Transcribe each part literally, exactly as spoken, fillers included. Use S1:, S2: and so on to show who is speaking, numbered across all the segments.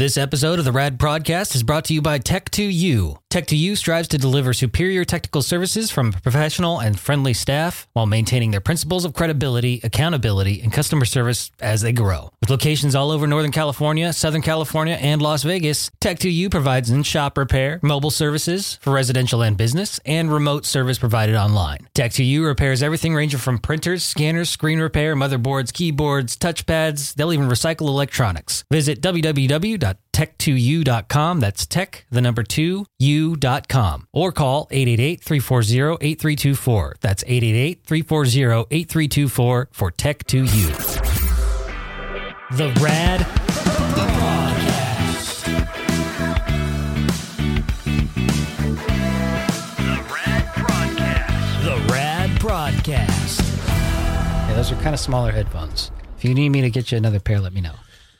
S1: This episode of the Rad Podcast is brought to you by Tech two U. Tech two U strives to deliver superior technical services from a professional and friendly staff while maintaining their principles of credibility, accountability, and customer service as they grow. With locations all over Northern California, Southern California, and Las Vegas, Tech two U provides in-shop repair, mobile services for residential and business, and remote service provided online. Tech two U repairs everything ranging from printers, scanners, screen repair, motherboards, keyboards, touchpads. They'll even recycle electronics. Visit w w w dot tech two u dot com. That's tech, the number two, u dot com. Or call eight eight eight, three four zero, eight three two four. That's eight eight eight, three four zero, eight three two four for Tech two U. The Rad Broadcast. The Rad Broadcast. The Rad Broadcast. Yeah, those are kind of smaller headphones. If you need me to get you another pair, let me know.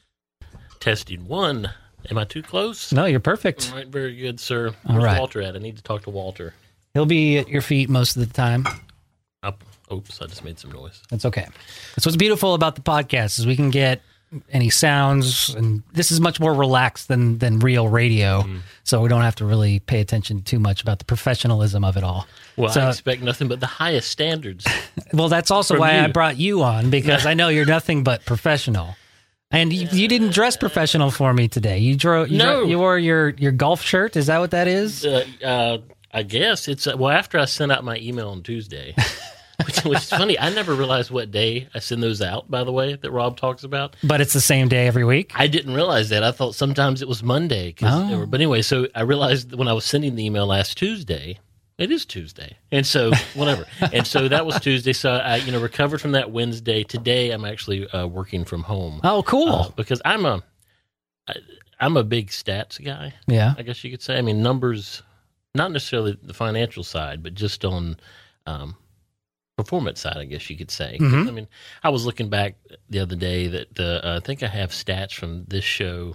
S2: Testing one. Am I too close?
S1: No, you're perfect.
S2: All right, very good, sir.
S1: All
S2: Where's
S1: right.
S2: Walter at? I need to talk to Walter.
S1: He'll be at your feet most of the time.
S2: Up. Oops, I just made some noise.
S1: That's okay. That's what's beautiful about the podcast is we can get any sounds, and this is much more relaxed than than real radio, mm. so we don't have to really pay attention too much about the professionalism of it all.
S2: Well,
S1: so,
S2: I expect nothing but the highest standards.
S1: Well, that's also why
S2: you.
S1: I brought you on, because I know you're nothing but professional. And you, you didn't dress professional for me today. You drew. You,
S2: no.
S1: drew, you wore your, your golf shirt. Is that what that is?
S2: Uh, uh, I guess it's uh, well after I sent out my email on Tuesday, which, which is funny. I never realized what day I send those out. By the way, that Rob talks about.
S1: But it's the same day every week.
S2: I didn't realize that. I thought sometimes it was Monday.
S1: Oh.
S2: But anyway, so I realized when I was sending the email last Tuesday. It is Tuesday. And so, whatever. And so that was Tuesday. So I, you know, recovered from that Wednesday. Today, I'm actually uh, working from home.
S1: Oh, cool.
S2: Uh, because I'm a, I, I'm a big stats guy.
S1: Yeah.
S2: I guess you could say. I mean, numbers, not necessarily the financial side, but just on um, performance side, I guess you could say.
S1: Mm-hmm.
S2: I mean, I was looking back the other day that uh, I think I have stats from this show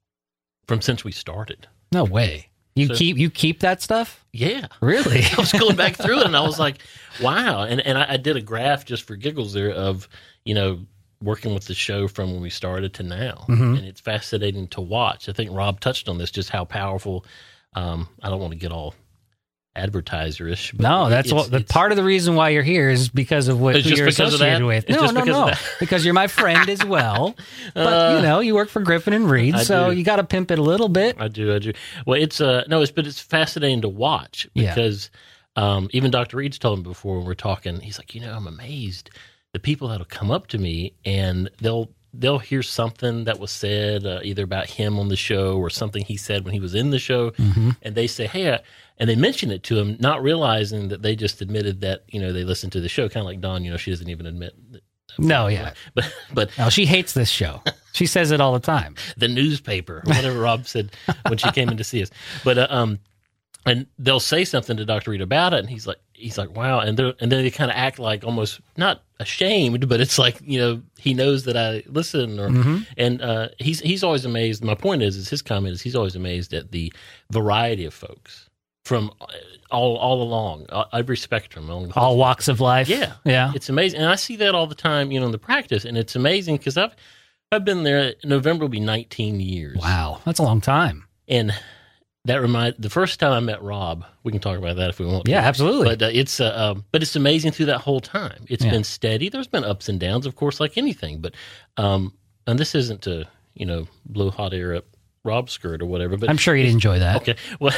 S2: from since we started.
S1: No way. You
S2: So-
S1: keep you keep that stuff?
S2: Yeah.
S1: Really?
S2: I was going back through it, and I was like, wow. And and I, I did a graph just for giggles there of, you know, working with the show from when we started to now.
S1: Mm-hmm.
S2: And it's fascinating to watch. I think Rob touched on this, just how powerful, um, I don't want to get all advertiser-ish. But
S1: No, that's
S2: it's,
S1: what the
S2: it's,
S1: part of the reason why you're here is because of what
S2: It's
S1: who
S2: just
S1: you're
S2: because of
S1: associated
S2: that?
S1: with.
S2: It's
S1: no,
S2: just
S1: no,
S2: because
S1: no,
S2: of that?
S1: because you're my friend as well. But
S2: Uh,
S1: you know, you work for Griffin and Reed,
S2: I
S1: so
S2: do.
S1: you got to pimp it a little bit.
S2: I do, I do. Well, it's, uh, no, it's, but it's fascinating to watch
S1: Yeah.
S2: because um, even Doctor Reed's told me before when we're talking, he's like, you know, I'm amazed. The people that'll come up to me and they'll, they'll hear something that was said uh, either about him on the show or something he said when he was in the show.
S1: Mm-hmm.
S2: And they say, hey, I, and they mention it to him, not realizing that they just admitted that, you know, they listened to the show, kind of like Dawn, you know, she doesn't even admit. That,
S1: No, yeah.
S2: But, but
S1: No, she hates this show. She says it all the time.
S2: the newspaper, whatever Rob said when she came in to see us. But, uh, um, and they'll say something to Doctor Reed about it, and he's like, he's like, wow. And they and then they kind of act like almost not ashamed, but it's like, you know, he knows that I listen, or
S1: Mm-hmm.
S2: and uh, he's he's always amazed. My point is, is his comment is he's always amazed at the variety of folks from all all along, uh, every spectrum, along the
S1: All walks of life.
S2: Yeah,
S1: Yeah.
S2: it's amazing, and I see that all the time, you know, in the practice, and it's amazing because I've I've been there. November will be nineteen years.
S1: Wow. That's a long time.
S2: And that remind the first time I met Rob, we can talk about that if we want.
S1: Yeah,
S2: to.
S1: absolutely.
S2: But uh, it's uh, um, but it's amazing through that whole time. It's
S1: Yeah.
S2: been steady. There's been ups and downs, of course, like anything. But um, and this isn't to you know blow hot air up Rob's skirt or whatever. But
S1: I'm sure you'd enjoy that.
S2: okay, well,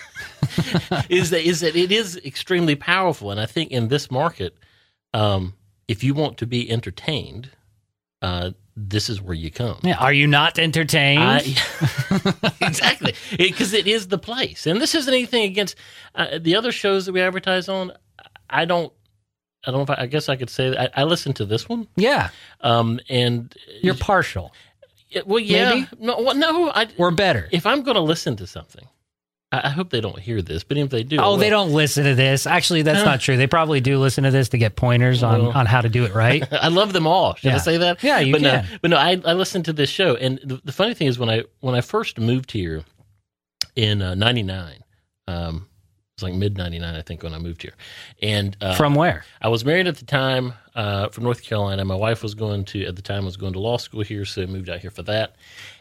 S2: is that is that it is extremely powerful, and I think in this market, um, if you want to be entertained, uh, this is where you come.
S1: Yeah. Are you not entertained?
S2: I, exactly, because it, it is the place, and this isn't anything against uh, the other shows that we advertise on. I don't, I don't know if I, I guess I could say that I, I listen to this one,
S1: yeah.
S2: um, and
S1: You're partial.
S2: it, well, yeah,
S1: maybe?
S2: no, well, no, I,
S1: Or better.
S2: if I'm going to listen to something, I, I hope they don't hear this, but if they do, I
S1: Oh,
S2: will.
S1: they don't listen to this. Actually, that's
S2: Huh.
S1: not true. They probably do listen to this to get pointers on,
S2: Well.
S1: on how to do it right.
S2: I love them all. Should
S1: Yeah.
S2: I say that?
S1: Yeah, you
S2: but
S1: can.
S2: No, but no, I, I listened to this show, and the, the funny thing is when I when I first moved here in uh, ninety-nine, um, it was like mid ninety-nine, I think, when I moved here, and uh,
S1: From where?
S2: I was married at the time uh, from North Carolina. My wife was going to at the time was going to law school here, so I moved out here for that.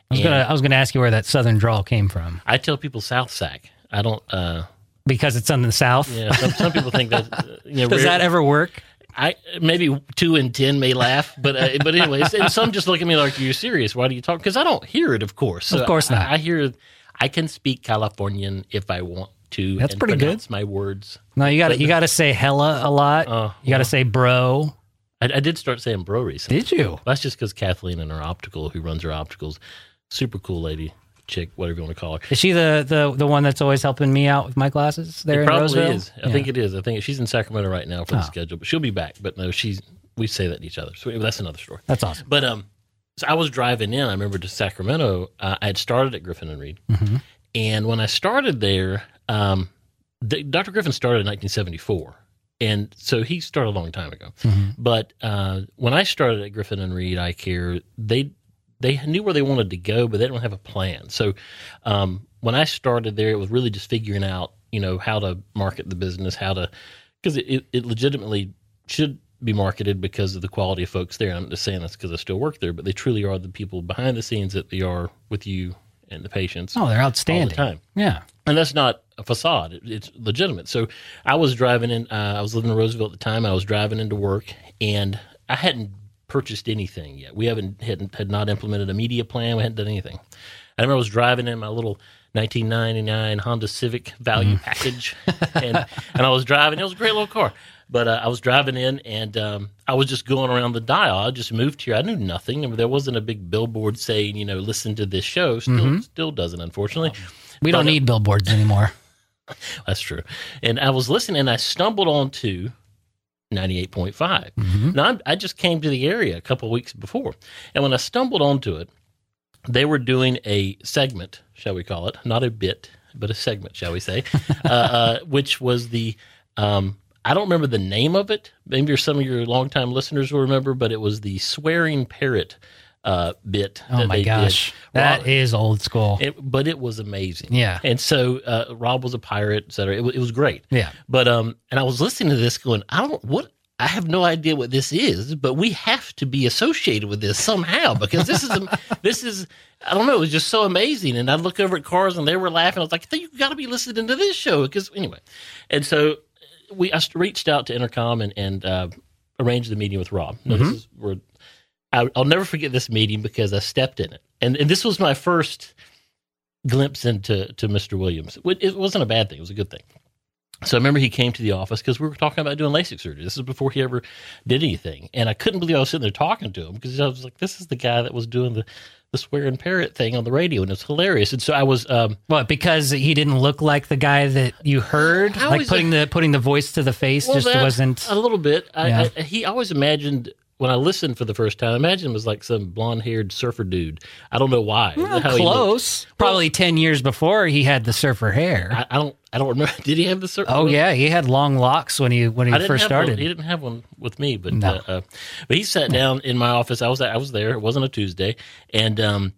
S1: I was
S2: And
S1: gonna I was gonna ask you where that southern drawl came from.
S2: I tell people South Sac. I don't. Uh,
S1: Because it's in the South?
S2: yeah, some, some people think that. Uh, you know,
S1: Does
S2: rare-
S1: that ever work?
S2: I maybe two in ten may laugh, but uh, but anyways, and some just look at me like, "You're serious? Why do you talk?" Because I don't hear it, of course. So
S1: Of course not.
S2: I, I hear. I can speak Californian if I want to.
S1: That's
S2: and
S1: pretty good.
S2: pronounce my words.
S1: No, you got to you got to say hella a lot.
S2: Uh,
S1: you got to say bro.
S2: I, I did start saying bro recently.
S1: Did you?
S2: That's just because Kathleen and her optical, who runs her opticals, super cool lady, chick, whatever you want to call her.
S1: Is she the, the, the one that's always helping me out with my glasses there
S2: It
S1: in
S2: probably
S1: Roseville?
S2: is. I
S1: Yeah.
S2: think it is. I think she's in Sacramento right now for the
S1: Oh.
S2: schedule, but she'll be back. But no, she's we say that to each other. So that's another story.
S1: That's awesome.
S2: But um, so I was driving in. I remember to Sacramento. Uh, I had started at Griffin and Reed,
S1: Mhm.
S2: and when I started there, um, the, Doctor Griffin started in nineteen seventy-four, and so he started a long time ago.
S1: Mhm.
S2: But uh, when I started at Griffin and Reed Eye Care, they they knew where they wanted to go, but they didn't have a plan. So um, when I started there, it was really just figuring out, you know, how to market the business, how to, because it, it, it legitimately should be marketed because of the quality of folks there. I'm not just saying that's because I still work there, but they truly are the people behind the scenes that they are with you and the patients
S1: Oh, they're
S2: all
S1: outstanding.
S2: the time.
S1: Yeah.
S2: And that's not a facade. It, it's legitimate. So I was driving in, uh, I was living in Roseville at the time. I was driving into work, and I hadn't purchased anything yet. We haven't had, had not implemented a media plan. We hadn't done anything. I remember I was driving in my little nineteen ninety-nine Honda Civic value
S1: Mm-hmm.
S2: package, and and I was driving. It was a great little car, but uh, I was driving in, and um, I was just going around the dial. I just moved here. I knew nothing. I mean, there wasn't a big billboard saying, you know, listen to this show. Still,
S1: Mm-hmm.
S2: still doesn't, unfortunately.
S1: We don't
S2: But, uh,
S1: need billboards anymore.
S2: That's true. And I was listening, and I stumbled onto ninety-eight point five.
S1: Mhm.
S2: Now, I, I just came to the area a couple of weeks before, and when I stumbled onto it, they were doing a segment, shall we call it, not a bit, but a segment, shall we say, uh, uh, which was the, um, I don't remember the name of it. Maybe some of your longtime listeners will remember, but it was the swearing parrot uh, bit.
S1: Oh
S2: that
S1: my
S2: they
S1: gosh.
S2: did.
S1: That
S2: Rob-
S1: is old school.
S2: it, but it was amazing.
S1: Yeah.
S2: And so uh, Rob was a pirate, et cetera. It, wa- it was great.
S1: Yeah.
S2: But um, and I was listening to this, going, I don't what. I have no idea what this is, but we have to be associated with this somehow because this is am- this is I don't know. It was just so amazing, and I'd look over at cars and they were laughing. I was like, "You got to be listening to this show," because anyway. And so we I reached out to Intercom and and uh, arranged the meeting with Rob. Now,
S1: Mm-hmm.
S2: this is where I, I'll never forget this meeting because I stepped in it, and and this was my first glimpse into to Mister Williams. It wasn't a bad thing; it was a good thing. So I remember he came to the office because we were talking about doing LASIK surgery. This is before he ever did anything. And I couldn't believe I was sitting there talking to him because I was like, this is the guy that was doing the, the swearing parrot thing on the radio, and it's hilarious. And so I was... Um,
S1: What, because he didn't look like the guy that you heard?
S2: I
S1: Like
S2: always-
S1: putting the putting the voice to the face
S2: well,
S1: just
S2: that-
S1: wasn't...
S2: A little bit. I,
S1: Yeah.
S2: I, he always imagined... When I listened for the first time, I imagined him as like some blonde-haired surfer dude. I don't know why.
S1: Well,
S2: how he looked.
S1: close. Probably ten years before he had the surfer hair.
S2: I, I don't. I don't remember. Did he have the surfer?
S1: oh, yeah. He had long locks when he when he
S2: I didn't
S1: first
S2: have
S1: started.
S2: One. He didn't have one with me, but
S1: No.
S2: uh, uh, but he sat down in my office. I was I was there. It wasn't a Tuesday, and um,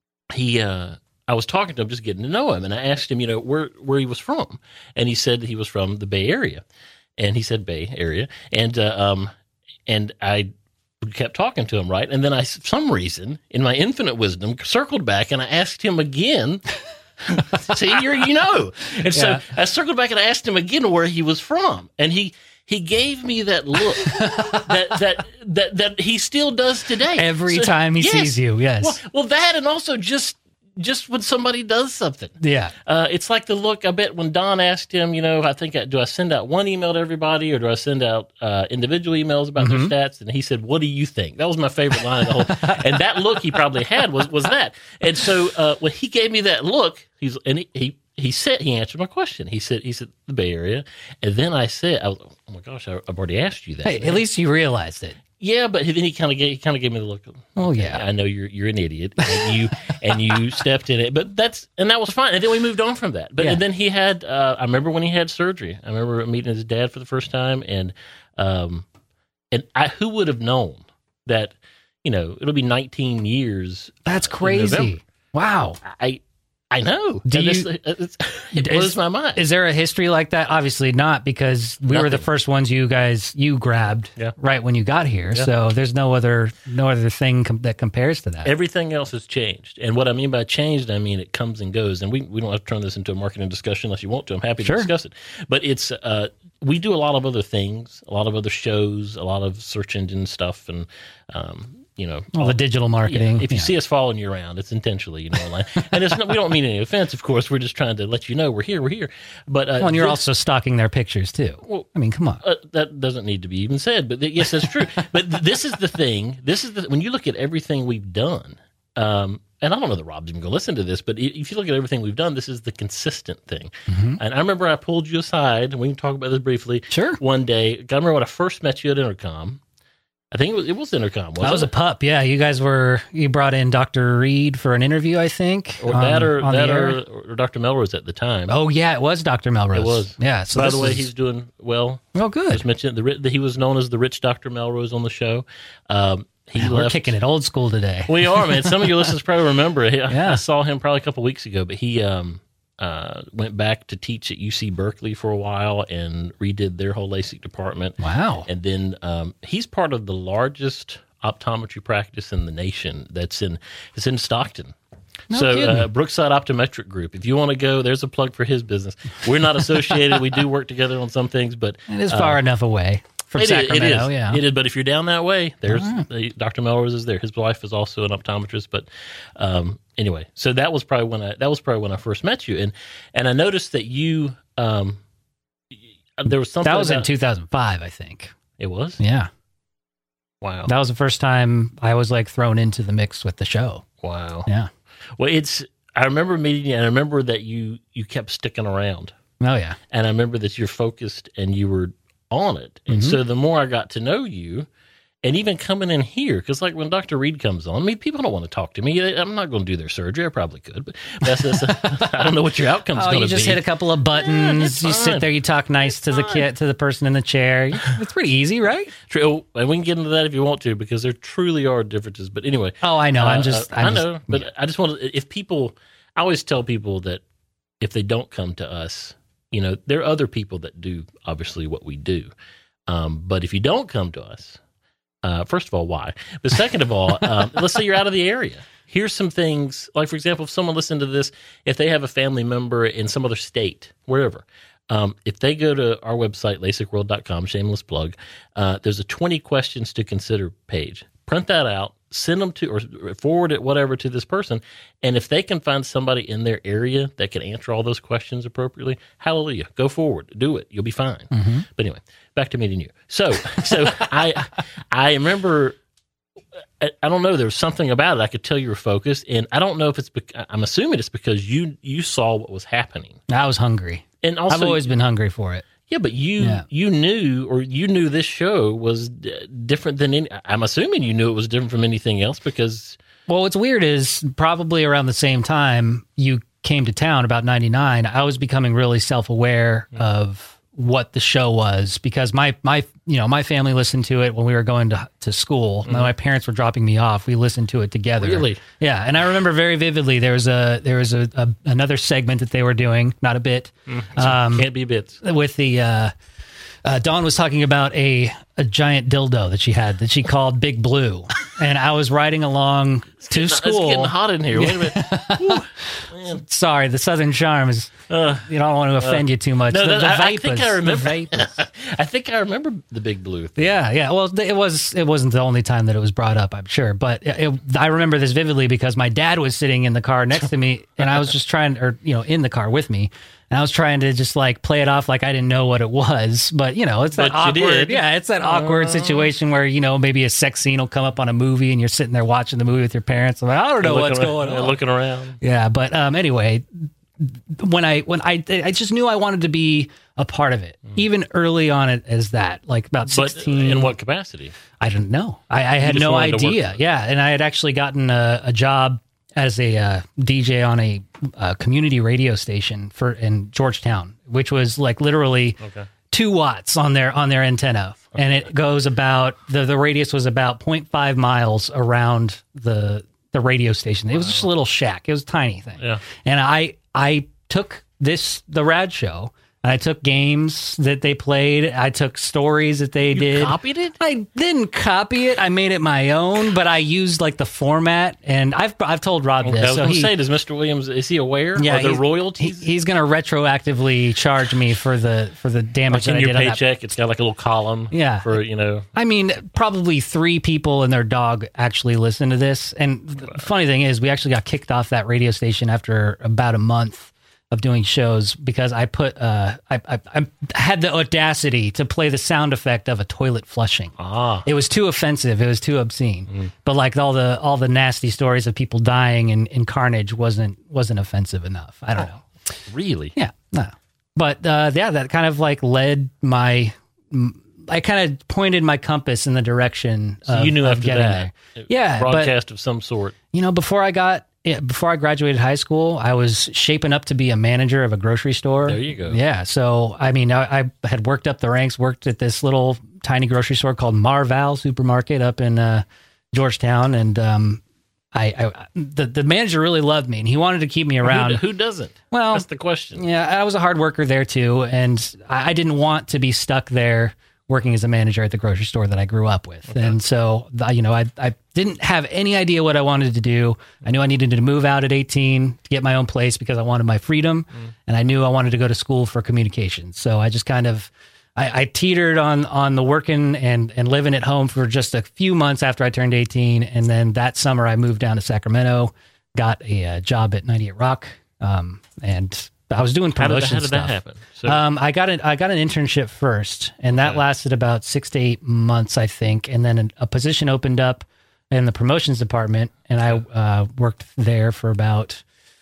S2: he uh, I was talking to him, just getting to know him, and I asked him, you know, where where he was from, and he said he was from the Bay Area, and he said Bay Area, and uh, um, and I kept talking to him, right, and then I, for some reason, in my infinite wisdom, circled back and I asked him again. See, you're, you know. And so
S1: Yeah.
S2: I circled back and I asked him again where he was from. And he he gave me that look that, that that that he still does today.
S1: Every
S2: So-
S1: time he
S2: yes.
S1: sees you, yes.
S2: Well, well, that and also just just when somebody does something.
S1: yeah.
S2: Uh, it's like the look, I bet, when Don asked him, you know, I think, I, do I send out one email to everybody or do I send out uh, individual emails about
S1: Mm-hmm.
S2: their stats? And he said, what do you think? That was my favorite line of the whole. And that look he probably had was was that. And so uh, when he gave me that look, he's and he, he he said, he answered my question. He said, he said, the Bay Area. And then I said, I was, oh my gosh, I, I've already asked you that.
S1: Hey, at least you realized it.
S2: Yeah, but then he kind of gave he kind of gave me the look. Of,
S1: Oh, yeah.
S2: I know you're you're an idiot, and you and you stepped in it, but that's and that was fine. And then we moved on from that. But
S1: Yeah.
S2: and then he had. Uh, I remember when he had surgery. I remember meeting his dad for the first time, and um, and I who would have known that, you know, it'll be nineteen years.
S1: That's
S2: in
S1: crazy.
S2: November.
S1: Wow.
S2: I I know.
S1: Do
S2: And
S1: you-
S2: it's- it's- it blows
S1: is-
S2: my mind.
S1: Is there a history like that? Obviously not, because we were the
S2: Nothing.
S1: first ones you guys you grabbed
S2: Yeah.
S1: right when you got here.
S2: Yeah.
S1: So there's no other no other thing com- that compares to that.
S2: Everything else has changed. And what I mean by changed, I mean it comes and goes. And we, we don't have to turn this into a marketing discussion unless you want to. I'm happy to
S1: Sure.
S2: discuss it. But it's uh, we do a lot of other things, a lot of other shows, a lot of search engine stuff, and um, you know,
S1: All the digital marketing.
S2: Yeah, if you
S1: yeah.
S2: see us following you around, it's intentionally, you know, like, and it's not, we don't mean any offense, of course. We're just trying to let you know we're here, we're here. But uh,
S1: Well, and you're
S2: this-
S1: also stalking their pictures too.
S2: Well,
S1: I mean, come on.
S2: uh, that doesn't need to be even said, but th- yes, that's true. But th- this is the thing. This is the when you look at everything we've done. Um, and I don't know that Rob's even going to listen to this, but i- if you look at everything we've done, this is the consistent thing.
S1: Mm-hmm.
S2: And I remember I pulled you aside, and we can talk about this briefly.
S1: Sure.
S2: One day, I remember when I first met you at Intercom. I think it was, it was Intercom, wasn't
S1: That was
S2: it?
S1: a pup. Yeah, you guys were you brought in Doctor Reed for an interview, I think.
S2: or
S1: on-
S2: that, or,
S1: on the
S2: that
S1: air.
S2: or, or Doctor Melrose at the time.
S1: Oh yeah, it was Doctor Melrose.
S2: It was.
S1: Yeah. So
S2: By
S1: this
S2: the way,
S1: is-
S2: he's doing well.
S1: oh good.
S2: Just mentioned the, ri- the he was known as the rich Doctor Melrose on the show. Um, he
S1: Man, we're
S2: left.
S1: kicking it old school today.
S2: We are, man. Some of your listeners probably remember. He- I,
S1: Yeah.
S2: I saw him probably a couple weeks ago, but he um, uh, went back to teach at U C Berkeley for a while and redid their whole LASIK department.
S1: Wow.
S2: And then um, he's part of the largest optometry practice in the nation. That's in it's in Stockton.
S1: No
S2: so
S1: kidding.
S2: uh, Brookside Optometric Group. If you want to go, there's a plug for his business. We're not associated. We do work together on some things, but
S1: It is far enough away from
S2: it is,
S1: Sacramento.
S2: it is.
S1: Yeah.
S2: It is. But if you're down that way, there's the, Doctor Melrose is there. His wife is also an optometrist. But um, anyway, so that was probably when I that was probably when I first met you, and and I noticed that you um, there was something
S1: That was in
S2: about,
S1: two thousand five, I think.
S2: It was
S1: Yeah.
S2: wow,
S1: That was the first time I was like thrown into the mix with the show.
S2: wow.
S1: Yeah.
S2: Well, it's I remember meeting you, and I remember that you you kept sticking around,
S1: Oh yeah.
S2: and I remember that you're focused and you were on it. And
S1: Mhm.
S2: so the more I got to know you, and even coming in here, because like when Doctor Reed comes on, I mean, people don't want to talk to me. I'm not going to do their surgery. I probably could, but that's, that's I don't know what your outcome's
S1: Oh,
S2: going
S1: you
S2: to
S1: just
S2: be.
S1: hit a couple of buttons.
S2: it's
S1: you
S2: fine.
S1: sit there, you talk nice to the
S2: fine.
S1: kid, to the person in the chair. It's pretty easy, right?
S2: True, and we can get into that if you want to, because there truly are differences. But anyway,
S1: Oh, I know.
S2: uh,
S1: I'm just.
S2: uh,
S1: I'm
S2: I
S1: just-
S2: know, but I just want to. If people, I always tell people that if they don't come to us, you know, there are other people that do obviously what we do. Um, but if you don't come to us, uh, first of all, why? But second of all, um, let's say you're out of the area. Here's some things, like for example, if someone listened to this, if they have a family member in some other state, wherever, um, if they go to our website, LASIK world dot com, shameless plug, uh, there's a twenty questions to consider page. Print that out, send them to, or forward it, whatever, to this person. And if they can find somebody in their area that can answer all those questions appropriately, hallelujah, go forward, do it. You'll be fine.
S1: Mm-hmm.
S2: But anyway, back to meeting you. So, so I, I remember, I, I don't know, there was something about it. I could tell you were focused, and I don't know if it's, bec- I'm assuming it's because you, you saw what was happening.
S1: I was hungry.
S2: And also,
S1: I've always been hungry for it.
S2: yeah, but you,
S1: Yeah.
S2: you knew, or you knew this show was d- different than any, I'm assuming you knew it was different from anything else because,
S1: Well, what's weird is probably around the same time you came to town, about ninety-nine, I was becoming really self-aware of what the show was, because my my you know my family listened to it when we were going to to school. Mm-hmm. My parents were dropping me off. We listened to it together.
S2: Really?
S1: Yeah, and I remember very vividly there was a there was a, a another segment that they were doing, not a bit, um,
S2: can't be bits.
S1: with the. Uh, uh, Dawn was talking about a a giant dildo that she had that she called Big Blue, and I was riding along to
S2: It's
S1: school.
S2: getting hot in here. Wait a minute. Whew, man.
S1: Sorry, the Southern charm is.
S2: Uh,
S1: You don't want to offend you too much.
S2: no,
S1: the,
S2: that-
S1: the
S2: I- I
S1: vapors,
S2: think I
S1: the
S2: remember.
S1: vapors.
S2: I think I remember the Big Blue.
S1: Yeah, yeah. Well, th- it was. It wasn't the only time that it was brought up, I'm sure. But it, it, I remember this vividly because my dad was sitting in the car next to me, and I was just trying, or you know, in the car with me, and I was trying to just like play it off like I didn't know what it was. But you know, it's that
S2: But you
S1: awkward.
S2: did.
S1: Yeah, it's that awkward situation where you know maybe a sex scene will come up on a movie, and you're sitting there watching the movie with your parents. I'm like, I don't know what's
S2: Looking
S1: going
S2: around-
S1: on.
S2: Looking around.
S1: Yeah, but um, anyway, when I when I I just knew I wanted to be a part of it, even early on it as that, like about
S2: But
S1: sixteen.
S2: in what capacity?
S1: I didn't know. I, I had
S2: just
S1: no
S2: wanted to work
S1: idea. Yeah, and I had actually gotten a, a job as a uh, D J on a, uh community radio station for in Georgetown, which was like literally
S2: Okay.
S1: two watts on their on their antenna, and it goes about the the radius was about zero point five miles around the the radio station. It was just a little shack. It was a tiny thing.
S2: Yeah.
S1: And I I took this the Rad Show. I took games that they played. I took stories that they
S2: You
S1: did.
S2: copied it?
S1: I didn't copy it. I made it my own, but I used like the format. And I've I've told Rob
S2: Okay,
S1: this.
S2: I was
S1: so
S2: going to
S1: he,
S2: say, does Mister Williams, is he aware?
S1: yeah,
S2: Are there
S1: he's-
S2: royalties?
S1: he- he's going to retroactively charge me for the for the damage
S2: like in
S1: that I
S2: your
S1: did on that.
S2: paycheck, it's got like a little column
S1: Yeah.
S2: for, you know.
S1: I mean, probably three people and their dog actually listen to this. And the funny thing is, we actually got kicked off that radio station after about a month of doing shows because I put, uh, I, I, I had the audacity to play the sound effect of a toilet flushing.
S2: Ah.
S1: It was too offensive. It was too obscene. Mm. But like all the all the nasty stories of people dying in, in carnage wasn't wasn't offensive enough. I don't know.
S2: Really?
S1: Yeah, no. But uh, yeah, that kind of like led my. I kind of pointed my compass in the direction.
S2: So
S1: of,
S2: you knew
S1: of
S2: after
S1: getting
S2: that.
S1: there. Yeah,
S2: Broadcast of some sort.
S1: you know, before I got yeah, before I graduated high school, I was shaping up to be a manager of a grocery store.
S2: There you go.
S1: Yeah, so I mean, I, I had worked up the ranks, worked at this little tiny grocery store called Marval Supermarket up in uh, Georgetown, and um, I, I the the manager really loved me, and he wanted to keep me around.
S2: Who, who doesn't?
S1: Well,
S2: that's the question.
S1: Yeah, I was a hard worker there too, and I, I didn't want to be stuck there working as a manager at the grocery store that I grew up with. Okay. And so, you know, I I didn't have any idea what I wanted to do. I knew I needed to move out at eighteen to get my own place because I wanted my freedom, mm. and I knew I wanted to go to school for communications. So I just kind of, I, I teetered on on the working and, and living at home for just a few months after I turned eighteen. And then that summer I moved down to Sacramento, got a, a job at ninety-eight Rock, um, and I was doing promotion
S2: how did, how did
S1: stuff.
S2: that happen? So,
S1: um, I got an I got an internship first, and that okay. lasted about six to eight months, I think. And then a, a position opened up in the promotions department, and I uh, worked there for about,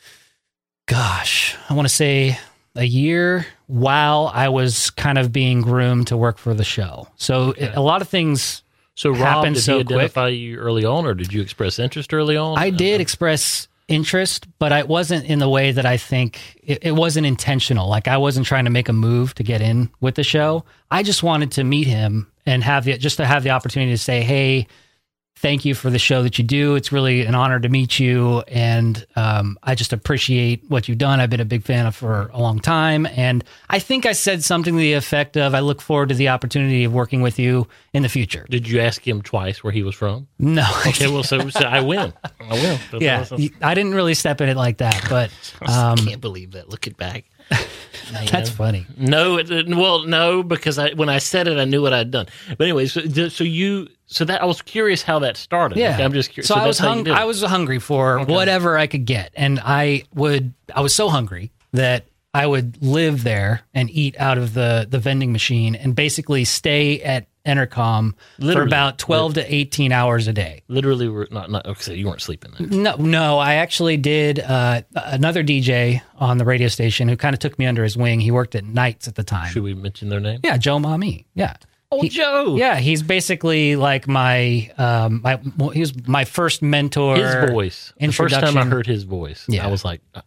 S1: gosh, I want to say a year while I was kind of being groomed to work for the show. So okay. it, a lot of things.
S2: So Rob,
S1: happened
S2: did
S1: so
S2: he identify
S1: quick.
S2: you early on, or did you express interest early on?
S1: I did express interest, but I wasn't in the way that I think it, it wasn't intentional. Like I wasn't trying to make a move to get in with the show. I just wanted to meet him and have the, just to have the opportunity to say, hey, thank you for the show that you do. It's really an honor to meet you. And um, I just appreciate what you've done. I've been a big fan of for a long time. And I think I said something to the effect of, I look forward to the opportunity of working with you in the future.
S2: Did you ask him twice where he was from?
S1: No.
S2: Okay, well, so, so I win. I will. That's
S1: yeah,
S2: awesome.
S1: I didn't really step in it like that, but um,
S2: I can't believe that. Looking back.
S1: That's funny.
S2: No, it, well, no, because I when I said it, I knew what I'd done. But anyway, so, so you, so that I was curious how that started.
S1: Yeah,
S2: okay, I'm just curious.
S1: So,
S2: so
S1: I was hung, I was hungry for okay. whatever I could get, and I would. I was so hungry that I would live there and eat out of the the vending machine, and basically stay at Entercom Literally. for about twelve to eighteen hours a day.
S2: Literally, we're not not. Okay, so you weren't sleeping there.
S1: No, no. I actually did uh, another D J on the radio station who kind of took me under his wing. He worked at nights at the time.
S2: Should we mention their name?
S1: Yeah, Joe Mami. Yeah.
S2: Oh,
S1: he,
S2: Joe.
S1: Yeah, he's basically like my um my he was my first mentor.
S2: His voice. The first time I heard his voice, yeah. I was like, uh,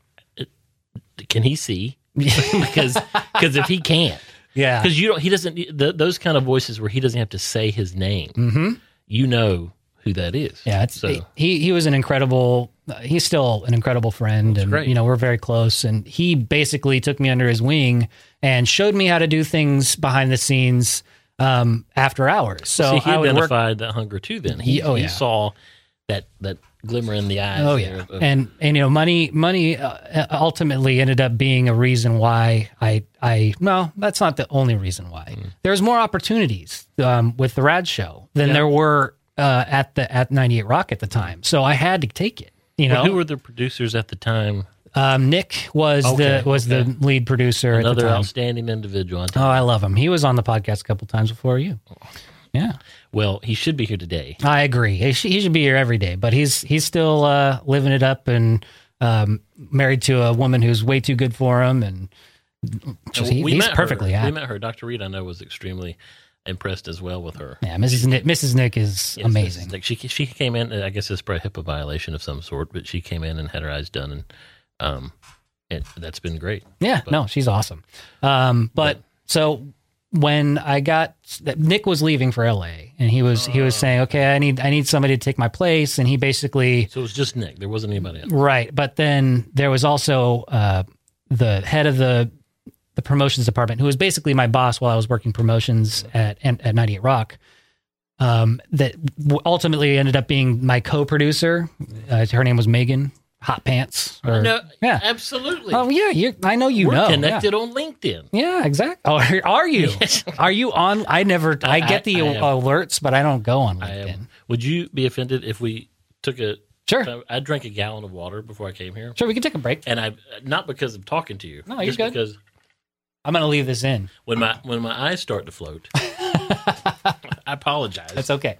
S2: can he see? because because if he can't.
S1: Yeah,
S2: because you don't. He doesn't. The, those kind of voices where he doesn't have to say his name.
S1: Mm-hmm.
S2: You know who that is.
S1: Yeah, it's,
S2: so
S1: he he was an incredible. Uh, he's still an incredible friend,
S2: That's
S1: and
S2: great.
S1: you know we're very close. And he basically took me under his wing and showed me how to do things behind the scenes um, after hours. So
S2: See, he
S1: I would
S2: identified
S1: work,
S2: that hunger too. Then he,
S1: he, oh,
S2: he
S1: yeah.
S2: saw that that glimmer in the eyes.
S1: Oh yeah, of, and and you know money money uh, ultimately ended up being a reason why I I no that's not the only reason why. Mm. There's more opportunities um, with the Rad Show than yeah. there were uh, at the at ninety-eight Rock at the time, so I had to take it. You know,
S2: well, who were the producers at the time?
S1: Um, Nick was
S2: okay,
S1: the was
S2: okay.
S1: the lead producer.
S2: Another
S1: at the time.
S2: outstanding individual.
S1: Oh, I love him. He was on the podcast a couple times before you. Yeah.
S2: Well, he should be here today.
S1: I agree. He should, he should be here every day, but he's he's still uh, living it up and um, married to a woman who's way too good for him, and just, he, he's perfectly
S2: her.
S1: happy.
S2: We met her. Doctor Reed, I know, was extremely impressed as well with her.
S1: Yeah, Missus Nick, Missus Nick is
S2: yes,
S1: amazing.
S2: Like she she came in. I guess it's probably a HIPAA violation of some sort, but she came in and had her eyes done, and um, and that's been great.
S1: Yeah,
S2: but,
S1: no, she's awesome. Um, but, but so. when I got Nick was leaving for L A, and he was he was saying, okay, I need I need somebody to take my place, and he basically
S2: So it was just Nick. There wasn't anybody else.
S1: right. But then there was also uh, the head of the the promotions department, who was basically my boss while I was working promotions at at ninety-eight Rock. Um, that ultimately ended up being my co-producer. Uh, her name was Megan Hot Pants. Or,
S2: No,
S1: yeah,
S2: absolutely.
S1: oh yeah, you. I know you
S2: We're
S1: know.
S2: connected
S1: yeah.
S2: on LinkedIn.
S1: Yeah, exactly. Oh, are you?
S2: Yes.
S1: Are you on? I never. I,
S2: I-
S1: get the
S2: I am.
S1: alerts, but I don't go on
S2: I
S1: LinkedIn.
S2: am. Would you be offended if we took a?
S1: Sure,
S2: I drank a gallon of water before I came here,
S1: sure. We can take a break.
S2: and I not because of talking to you.
S1: No, you're
S2: just
S1: good.
S2: Because
S1: I'm gonna leave this in.
S2: when my when my eyes start to float, I apologize.
S1: That's okay.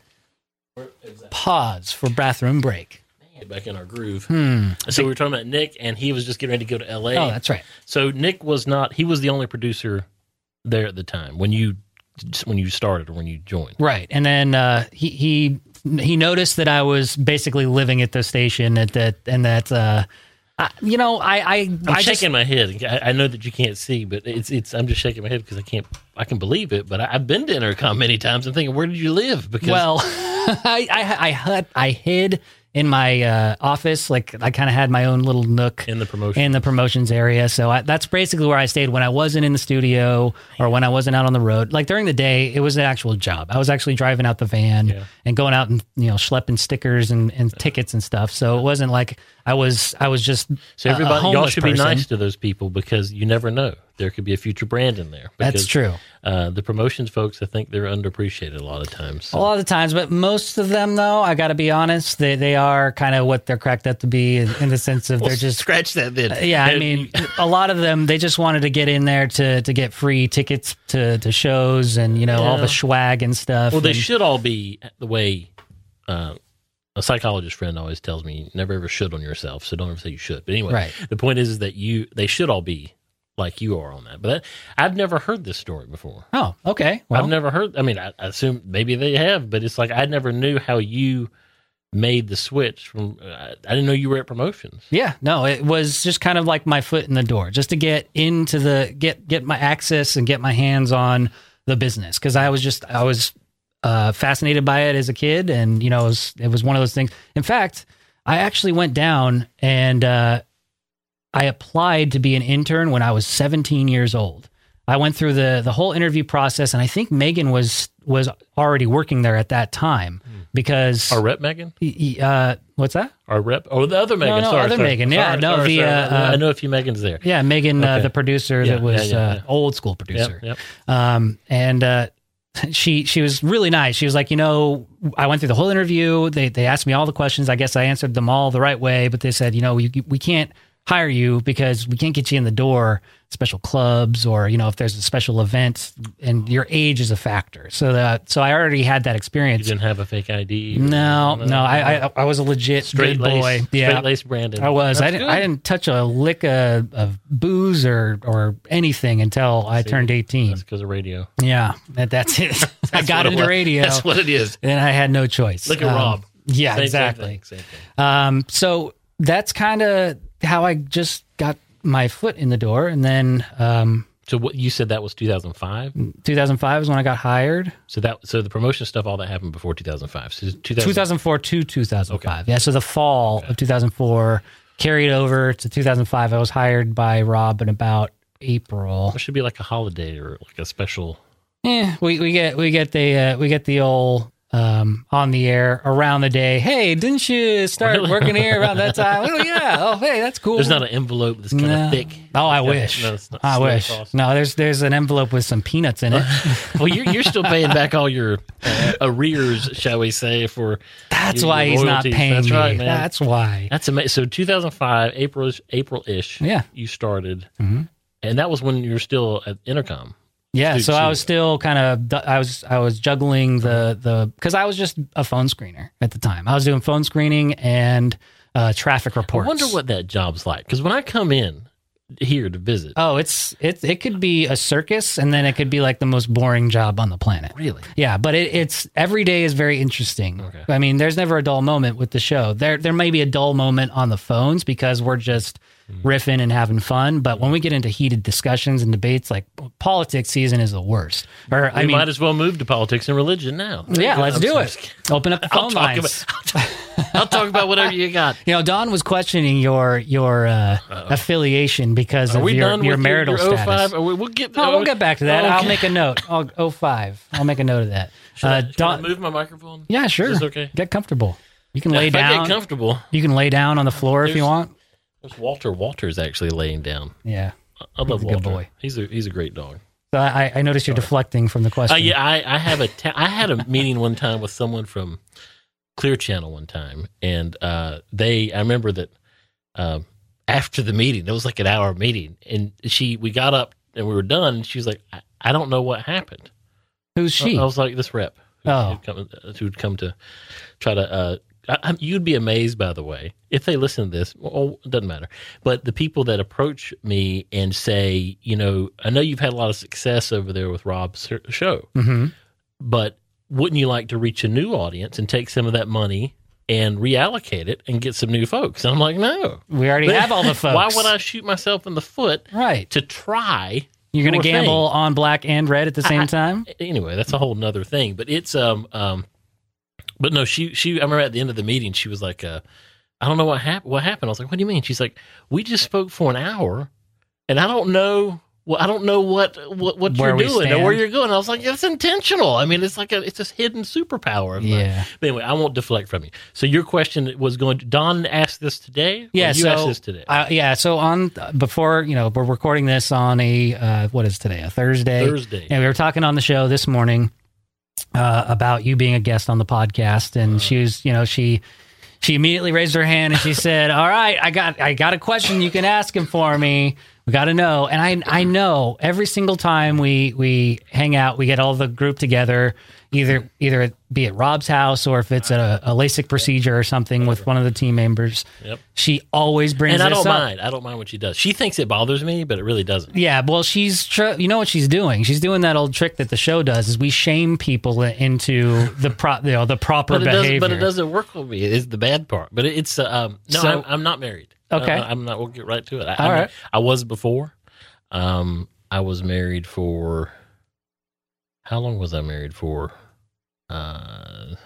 S1: Pause for bathroom break.
S2: Get back in our groove.
S1: Hmm.
S2: So we were talking about Nick, and he was just getting ready to go to L A.
S1: Oh, that's right.
S2: So Nick was not. He was the only producer there at the time when you when you started or when you joined.
S1: Right, and then uh, he he he noticed that I was basically living at the station at that, and that uh, I, you know I I,
S2: I'm
S1: I
S2: shaking
S1: just,
S2: my head. I, I know that you can't see, but it's it's. I'm just shaking my head because I can't. I can believe it, but I, I've been to Intercom many times and thinking, where did you live? Because
S1: well, I I I hid, I hid in my uh, office, like I kind of had my own little nook
S2: in the promotion,
S1: in the promotions area. So I, that's basically where I stayed when I wasn't in the studio or when I wasn't out on the road. Like during the day, it was an actual job. I was actually driving out the van
S2: Yeah.
S1: and going out and, you know, schlepping stickers and, and yeah. tickets and stuff. So it wasn't like I was, I was just
S2: so everybody,
S1: a
S2: y'all should
S1: person.
S2: be nice to those people because you never know. There could be a future brand in there. Because,
S1: That's true.
S2: Uh, the promotions folks, I think they're underappreciated a lot of times. So.
S1: A lot of the times, but most of them, though, I got to be honest, they they are kind of what they're cracked up to be in, in the sense of
S2: well,
S1: they're just
S2: scratch that then.
S1: Uh, yeah, I mean, a lot of them they just wanted to get in there to to get free tickets to, to shows and you know yeah. all the swag and stuff.
S2: Well, they
S1: and,
S2: should all be the way. Uh, A psychologist friend always tells me, never ever should on yourself, so don't ever say you should. But anyway,
S1: right.
S2: the point is, is that you they should all be like you are on that. But that, I've never heard this story before.
S1: Oh, okay. Well,
S2: I've never heard. I mean, I, I assume maybe they have, but it's like I never knew how you made the switch from. Uh, I didn't know you were at promotions.
S1: Yeah, no, it was just kind of like my foot in the door, just to get into the get get my access and get my hands on the business because I was just I was. Uh, fascinated by it as a kid, and you know, it was, it was one of those things. In fact, I actually went down and uh, I applied to be an intern when I was seventeen years old. I went through the the whole interview process, and I think Megan was was already working there at that time because
S2: our rep Megan.
S1: Uh, what's that?
S2: Our rep? Oh, the other Megan.
S1: No, no,
S2: sorry,
S1: other
S2: sorry.
S1: Megan. Yeah,
S2: sorry,
S1: no,
S2: sorry,
S1: the
S2: sorry.
S1: uh,
S2: I know a few Megans there.
S1: Yeah, Megan,
S2: okay.
S1: uh, the producer
S2: yeah,
S1: that was
S2: yeah, yeah,
S1: uh,
S2: yeah.
S1: old school producer.
S2: Yep, yep.
S1: Um, and. Uh, She she was really nice. She was like, you know, I went through the whole interview. They they asked me all the questions. I guess I answered them all the right way. But they said, you know, we we can't hire you because we can't get you in the door. Special clubs or you know if there's a special event and your age is a factor. So that so I already had that experience.
S2: You didn't have a fake I D.
S1: No, no, I, I I was a legit
S2: straight
S1: good boy.
S2: lace,
S1: Yeah,
S2: straight lace Brandon.
S1: I was.
S2: That's
S1: I didn't.
S2: good.
S1: I didn't touch a lick of, of booze or or anything until I
S2: See,
S1: turned eighteen.
S2: That's because of radio.
S1: Yeah, that, that's it. I got into radio.
S2: That's what it is.
S1: And I had no choice.
S2: Look at
S1: um,
S2: Rob.
S1: Yeah,
S2: Same,
S1: exactly.
S2: Same thing, same thing.
S1: Um, so that's kind of how I just got my foot in the door. And then um,
S2: So what you said that was two thousand five?
S1: two thousand five is when I got hired.
S2: So that so the promotion stuff, all that happened before two thousand five. So two thousand
S1: two thousand four to two thousand five.
S2: Okay.
S1: Yeah, so the fall
S2: Okay.
S1: of two thousand four carried over to two thousand five. I was hired by Rob in about April.
S2: It should be like a holiday or like a special.
S1: Yeah, we, we get we get the uh, we get the old um, on the air around the day. Hey, didn't you start
S2: Really?
S1: working here around that time? Oh yeah. Oh hey, that's cool.
S2: There's not an envelope that's kind
S1: No.
S2: of thick.
S1: Oh, I
S2: It's got-
S1: wish.
S2: no, it's not
S1: I
S2: slid
S1: wish.
S2: across.
S1: No, there's there's an envelope with some peanuts in it.
S2: Well, you're you're still paying back all your uh, arrears, shall we say? For
S1: That's
S2: your-
S1: why
S2: your
S1: he's not
S2: royalties.
S1: paying
S2: That's
S1: me.
S2: right, man.
S1: That's why.
S2: That's amazing. So two thousand five, April April ish.
S1: Yeah.
S2: you started,
S1: Mhm.
S2: and that was when you were still at Intercom.
S1: Yeah,
S2: Dude,
S1: so I
S2: see.
S1: was still kind of I was I was juggling the the because I was just a phone screener at the time. I was doing phone screening and uh, traffic reports.
S2: I wonder what that job's like because when I come in here to visit,
S1: Oh, it's it it could be a circus, and then it could be like the most boring job on the planet.
S2: really,
S1: Yeah, but it, it's every day is very interesting.
S2: Okay.
S1: I mean, there's never a dull moment with the show. There there may be a dull moment on the phones because we're just riffing and having fun. But when we get into heated discussions and debates, like politics season is the worst. Or I
S2: we
S1: mean,
S2: might as well move to politics and religion now.
S1: Yeah, let's
S2: I'm
S1: do
S2: sorry.
S1: it. Open up the
S2: I'll
S1: phone
S2: talk
S1: lines.
S2: About, I'll talk about whatever you got.
S1: You know, Don was questioning your your uh, affiliation because
S2: Are
S1: of
S2: we
S1: your,
S2: done
S1: your
S2: with
S1: marital
S2: your, your
S1: status.
S2: oh five? Are we, we'll get.
S1: Oh, we'll get back to that.
S2: Oh, okay.
S1: I'll make a note. I'll, oh five. I'll make a note of that.
S2: Should,
S1: uh,
S2: I, should
S1: Don,
S2: I move my microphone?
S1: yeah, sure.
S2: Is this okay?
S1: Get comfortable. You can lay
S2: if I
S1: down.
S2: get comfortable.
S1: You can lay down on the floor if you
S2: There's-
S1: want.
S2: There's Walter. Walter's actually laying down.
S1: Yeah.
S2: I love
S1: He's a good
S2: Walter.
S1: boy.
S2: He's a he's a great dog.
S1: So I, I noticed you're deflecting from the question.
S2: Uh, yeah, I, I have a ta- I had a meeting one time with someone from Clear Channel one time, and uh, they I remember that um, after the meeting, it was like an hour meeting, and she we got up and we were done, and she was like, I, I don't know what happened.
S1: Who's she?
S2: I, I was like, this rep who,
S1: Oh.
S2: who'd, come, who'd come to try to. Uh, I, I, you'd be amazed, by the way, if they listen to this. Well, it doesn't matter. But the people that approach me and say, you know, I know you've had a lot of success over there with Rob's show,
S1: Mm-hmm.
S2: but wouldn't you like to reach a new audience and take some of that money and reallocate it and get some new folks? And I'm like, no.
S1: We already have all the folks.
S2: Why would I shoot myself in the foot
S1: Right.
S2: to try?
S1: You're going
S2: your
S1: to gamble
S2: thing?
S1: on black and red at the same
S2: I-
S1: time?
S2: Anyway, that's a whole nother thing. But it's um um, but no, she she. I remember at the end of the meeting, she was like, uh, I don't know what happened. What happened? I was like, what do you mean? She's like, we just spoke for an hour, and I don't know. Well, I don't know what what, what
S1: Where
S2: you're
S1: we
S2: doing or where
S1: stand?
S2: you're going. I was like, it's intentional. I mean, it's like a it's a hidden superpower. Of mine.
S1: Yeah.
S2: But anyway, I won't deflect from you. So your question was going to Don asked this today. Or
S1: Yeah,
S2: you
S1: so
S2: asked this today.
S1: Uh, yeah, so on before you know we're recording this on a uh, what is today a Thursday.
S2: Thursday.
S1: And we were talking on the show this morning uh, about you being a guest on the podcast, and she was you know she she immediately raised her hand and she said, "All right, I got I got a question you can ask him for me. We got to know." And I I know every single time we we hang out, we get all the group together. Either either it be at Rob's house or if it's a, a LASIK procedure or something with one of the team members.
S2: Yep.
S1: She always brings
S2: And I
S1: this
S2: don't
S1: up.
S2: mind. I don't mind what she does. She thinks it bothers me, but it really doesn't.
S1: Yeah, well, she's tr- you know what she's doing. She's doing that old trick that the show does is we shame people into the pro- you know the proper
S2: But it,
S1: behavior.
S2: doesn't, but it doesn't work with me. Is the bad part. But it, it's uh, um, no.
S1: So-
S2: I'm, I'm not married.
S1: Okay.
S2: Uh, I'm not. We'll get right to it. I,
S1: All
S2: I'm
S1: right.
S2: not- I was before. Um, I was married for. How long was I married for? Uh,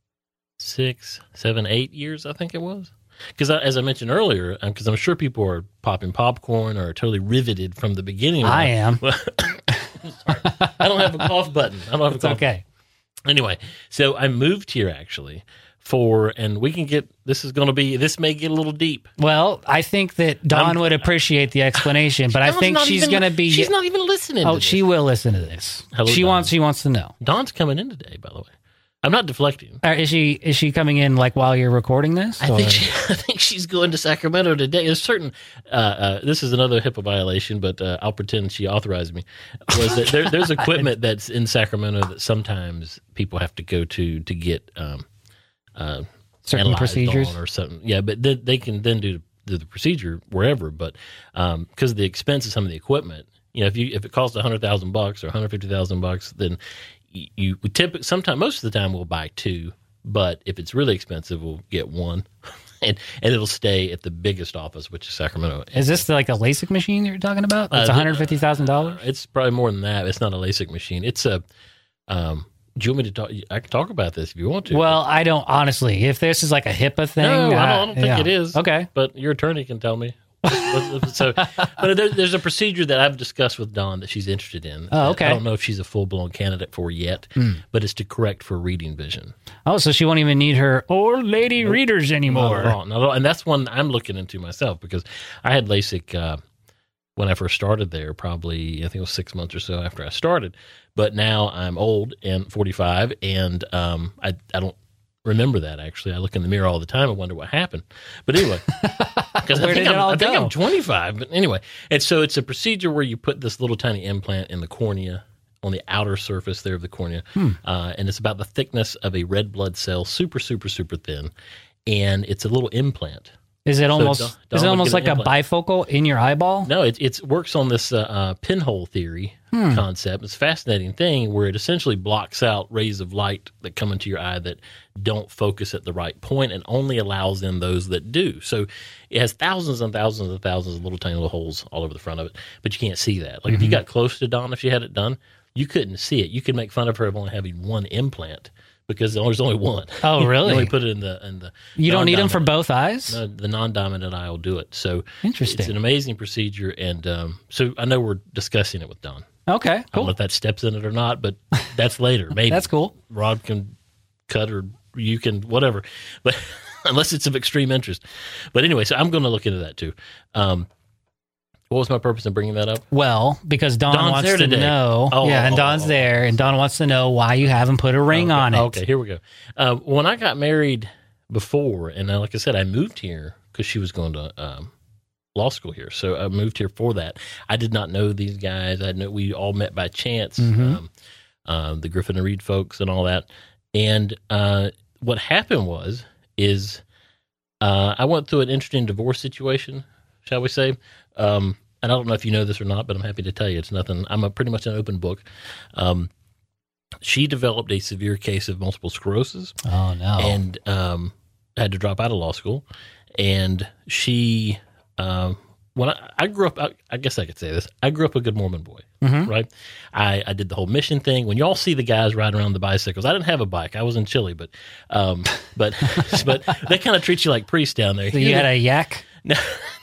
S2: six, seven, eight years. I think it was. Because as I mentioned earlier, because I'm sure people are popping popcorn or are totally riveted from the beginning.
S1: I am.
S2: Well, sorry. I don't have a cough button. I don't have
S1: It's
S2: a cough.
S1: okay.
S2: Anyway, so I moved here actually for, and we can get, this is going to be, this may get a little deep.
S1: Well, I think that Dawn
S2: I'm-
S1: would appreciate the explanation, but I
S2: Dawn's
S1: think
S2: not
S1: she's
S2: even-
S1: going to be.
S2: She's not even listening.
S1: oh,
S2: to
S1: she
S2: this.
S1: will listen to this.
S2: Hello,
S1: she
S2: Dawn.
S1: wants. She wants to know.
S2: Dawn's coming in today, by the way. I'm not deflecting.
S1: Uh, is she? Is she coming in like while you're recording this?
S2: I
S1: or-
S2: think she, I think she's going to Sacramento today. There's certain. Uh, uh, this is another HIPAA violation, but uh, I'll pretend she authorized me. Was that there, there's equipment that's in Sacramento that sometimes people have to go to to get um, uh,
S1: certain
S2: analyzed
S1: procedures.
S2: on or something. Yeah, but they, they can then do, do the procedure wherever. But um, because of the expense of some of the equipment, you know, if you if it costs a hundred thousand bucks or one hundred fifty thousand bucks, then you, you we typically sometimes most of the time we'll buy two. But if it's really expensive, we'll get one, and and it'll stay at the biggest office, which is Sacramento.
S1: Is this like a LASIK machine you're talking about? It's
S2: Uh,
S1: one hundred fifty thousand dollars.
S2: It's probably more than that. It's not a LASIK machine. It's a. Um, do you want me to talk? I can talk about this if you want to.
S1: Well, I don't honestly. If this is like a HIPAA thing,
S2: No, I don't,
S1: uh,
S2: I don't think
S1: yeah.
S2: it is.
S1: Okay.
S2: But your attorney can tell me. so, but there, there's a procedure that I've discussed with Dawn that she's interested in.
S1: Oh, okay.
S2: I don't know if she's a full blown candidate for yet, but it's to correct for reading vision.
S1: Oh, so she won't even need her old lady readers
S2: Not
S1: anymore.
S2: at all, not at all. And that's one I'm looking into myself because I had LASIK uh, when I first started there. Probably I think it was six months or so after I started. But now I'm old and forty-five, and um, I I don't. remember that actually. I look in the mirror all the time and wonder what happened. But anyway, because I
S1: Where
S2: think,
S1: did it
S2: I'm,
S1: all
S2: I think
S1: go?
S2: I'm twenty-five. But anyway, and so it's a procedure where you put this little tiny implant in the cornea on the outer surface there of the cornea,
S1: Hmm.
S2: uh, and it's about the thickness of a red blood cell, super, super, super thin, and it's a little implant
S1: Is it almost
S2: Don-
S1: is
S2: Don
S1: it
S2: would
S1: almost
S2: get
S1: like
S2: an
S1: a
S2: implant.
S1: bifocal in your eyeball?
S2: No, it it's works on this uh, uh, pinhole theory
S1: Hmm.
S2: concept. It's a fascinating thing where it essentially blocks out rays of light that come into your eye that don't focus at the right point and only allows in those that do. So it has thousands and thousands and thousands of little tiny little holes all over the front of it, but you can't see that. Like if you got close to Dawn, if she had it done, you couldn't see it. You could make fun of her of only having one implant because there's only one.
S1: Oh, really?
S2: You only put it in the in the.
S1: You don't need them for
S2: non-dominant-
S1: both eyes?
S2: no, the non-dominant eye will do it. So
S1: Interesting.
S2: it's an amazing procedure, and um, so I know we're discussing it with Don.
S1: Okay,
S2: I don't
S1: cool.
S2: know if that steps in it or not, but that's later. Maybe
S1: That's cool.
S2: Rob can cut or you can whatever, but unless it's of extreme interest. But anyway, so I'm going to look into that too. Um, what was my purpose in bringing that up?
S1: Well, because Dawn
S2: Dawn's
S1: wants
S2: there
S1: to
S2: today.
S1: know.
S2: Oh,
S1: yeah, and
S2: oh,
S1: Dawn's
S2: oh,
S1: there, and Dawn wants to know why you haven't put a ring
S2: okay.
S1: on it.
S2: Okay, here we go. Uh, when I got married before, and uh, like I said, I moved here because she was going to um, law school here. So I moved here for that. I did not know these guys. I know we all met by chance,
S1: Mhm.
S2: um, um, the Griffin and Reed folks and all that. And uh, what happened was, is uh, I went through an interesting divorce situation, shall we say. Um, and I don't know if you know this or not, but I'm happy to tell you it's nothing. I'm a pretty much an open book. Um, she developed a severe case of multiple sclerosis
S1: Oh no.
S2: and um, had to drop out of law school. And she, um, when I, I grew up, I, I guess I could say this. I grew up a good Mormon boy,
S1: Mhm.
S2: right? I, I did the whole mission thing. When y'all see the guys riding around the bicycles, I didn't have a bike. I was in Chile, but um, but but they kind of treat you like priests down there.
S1: So you had a yak?
S2: No,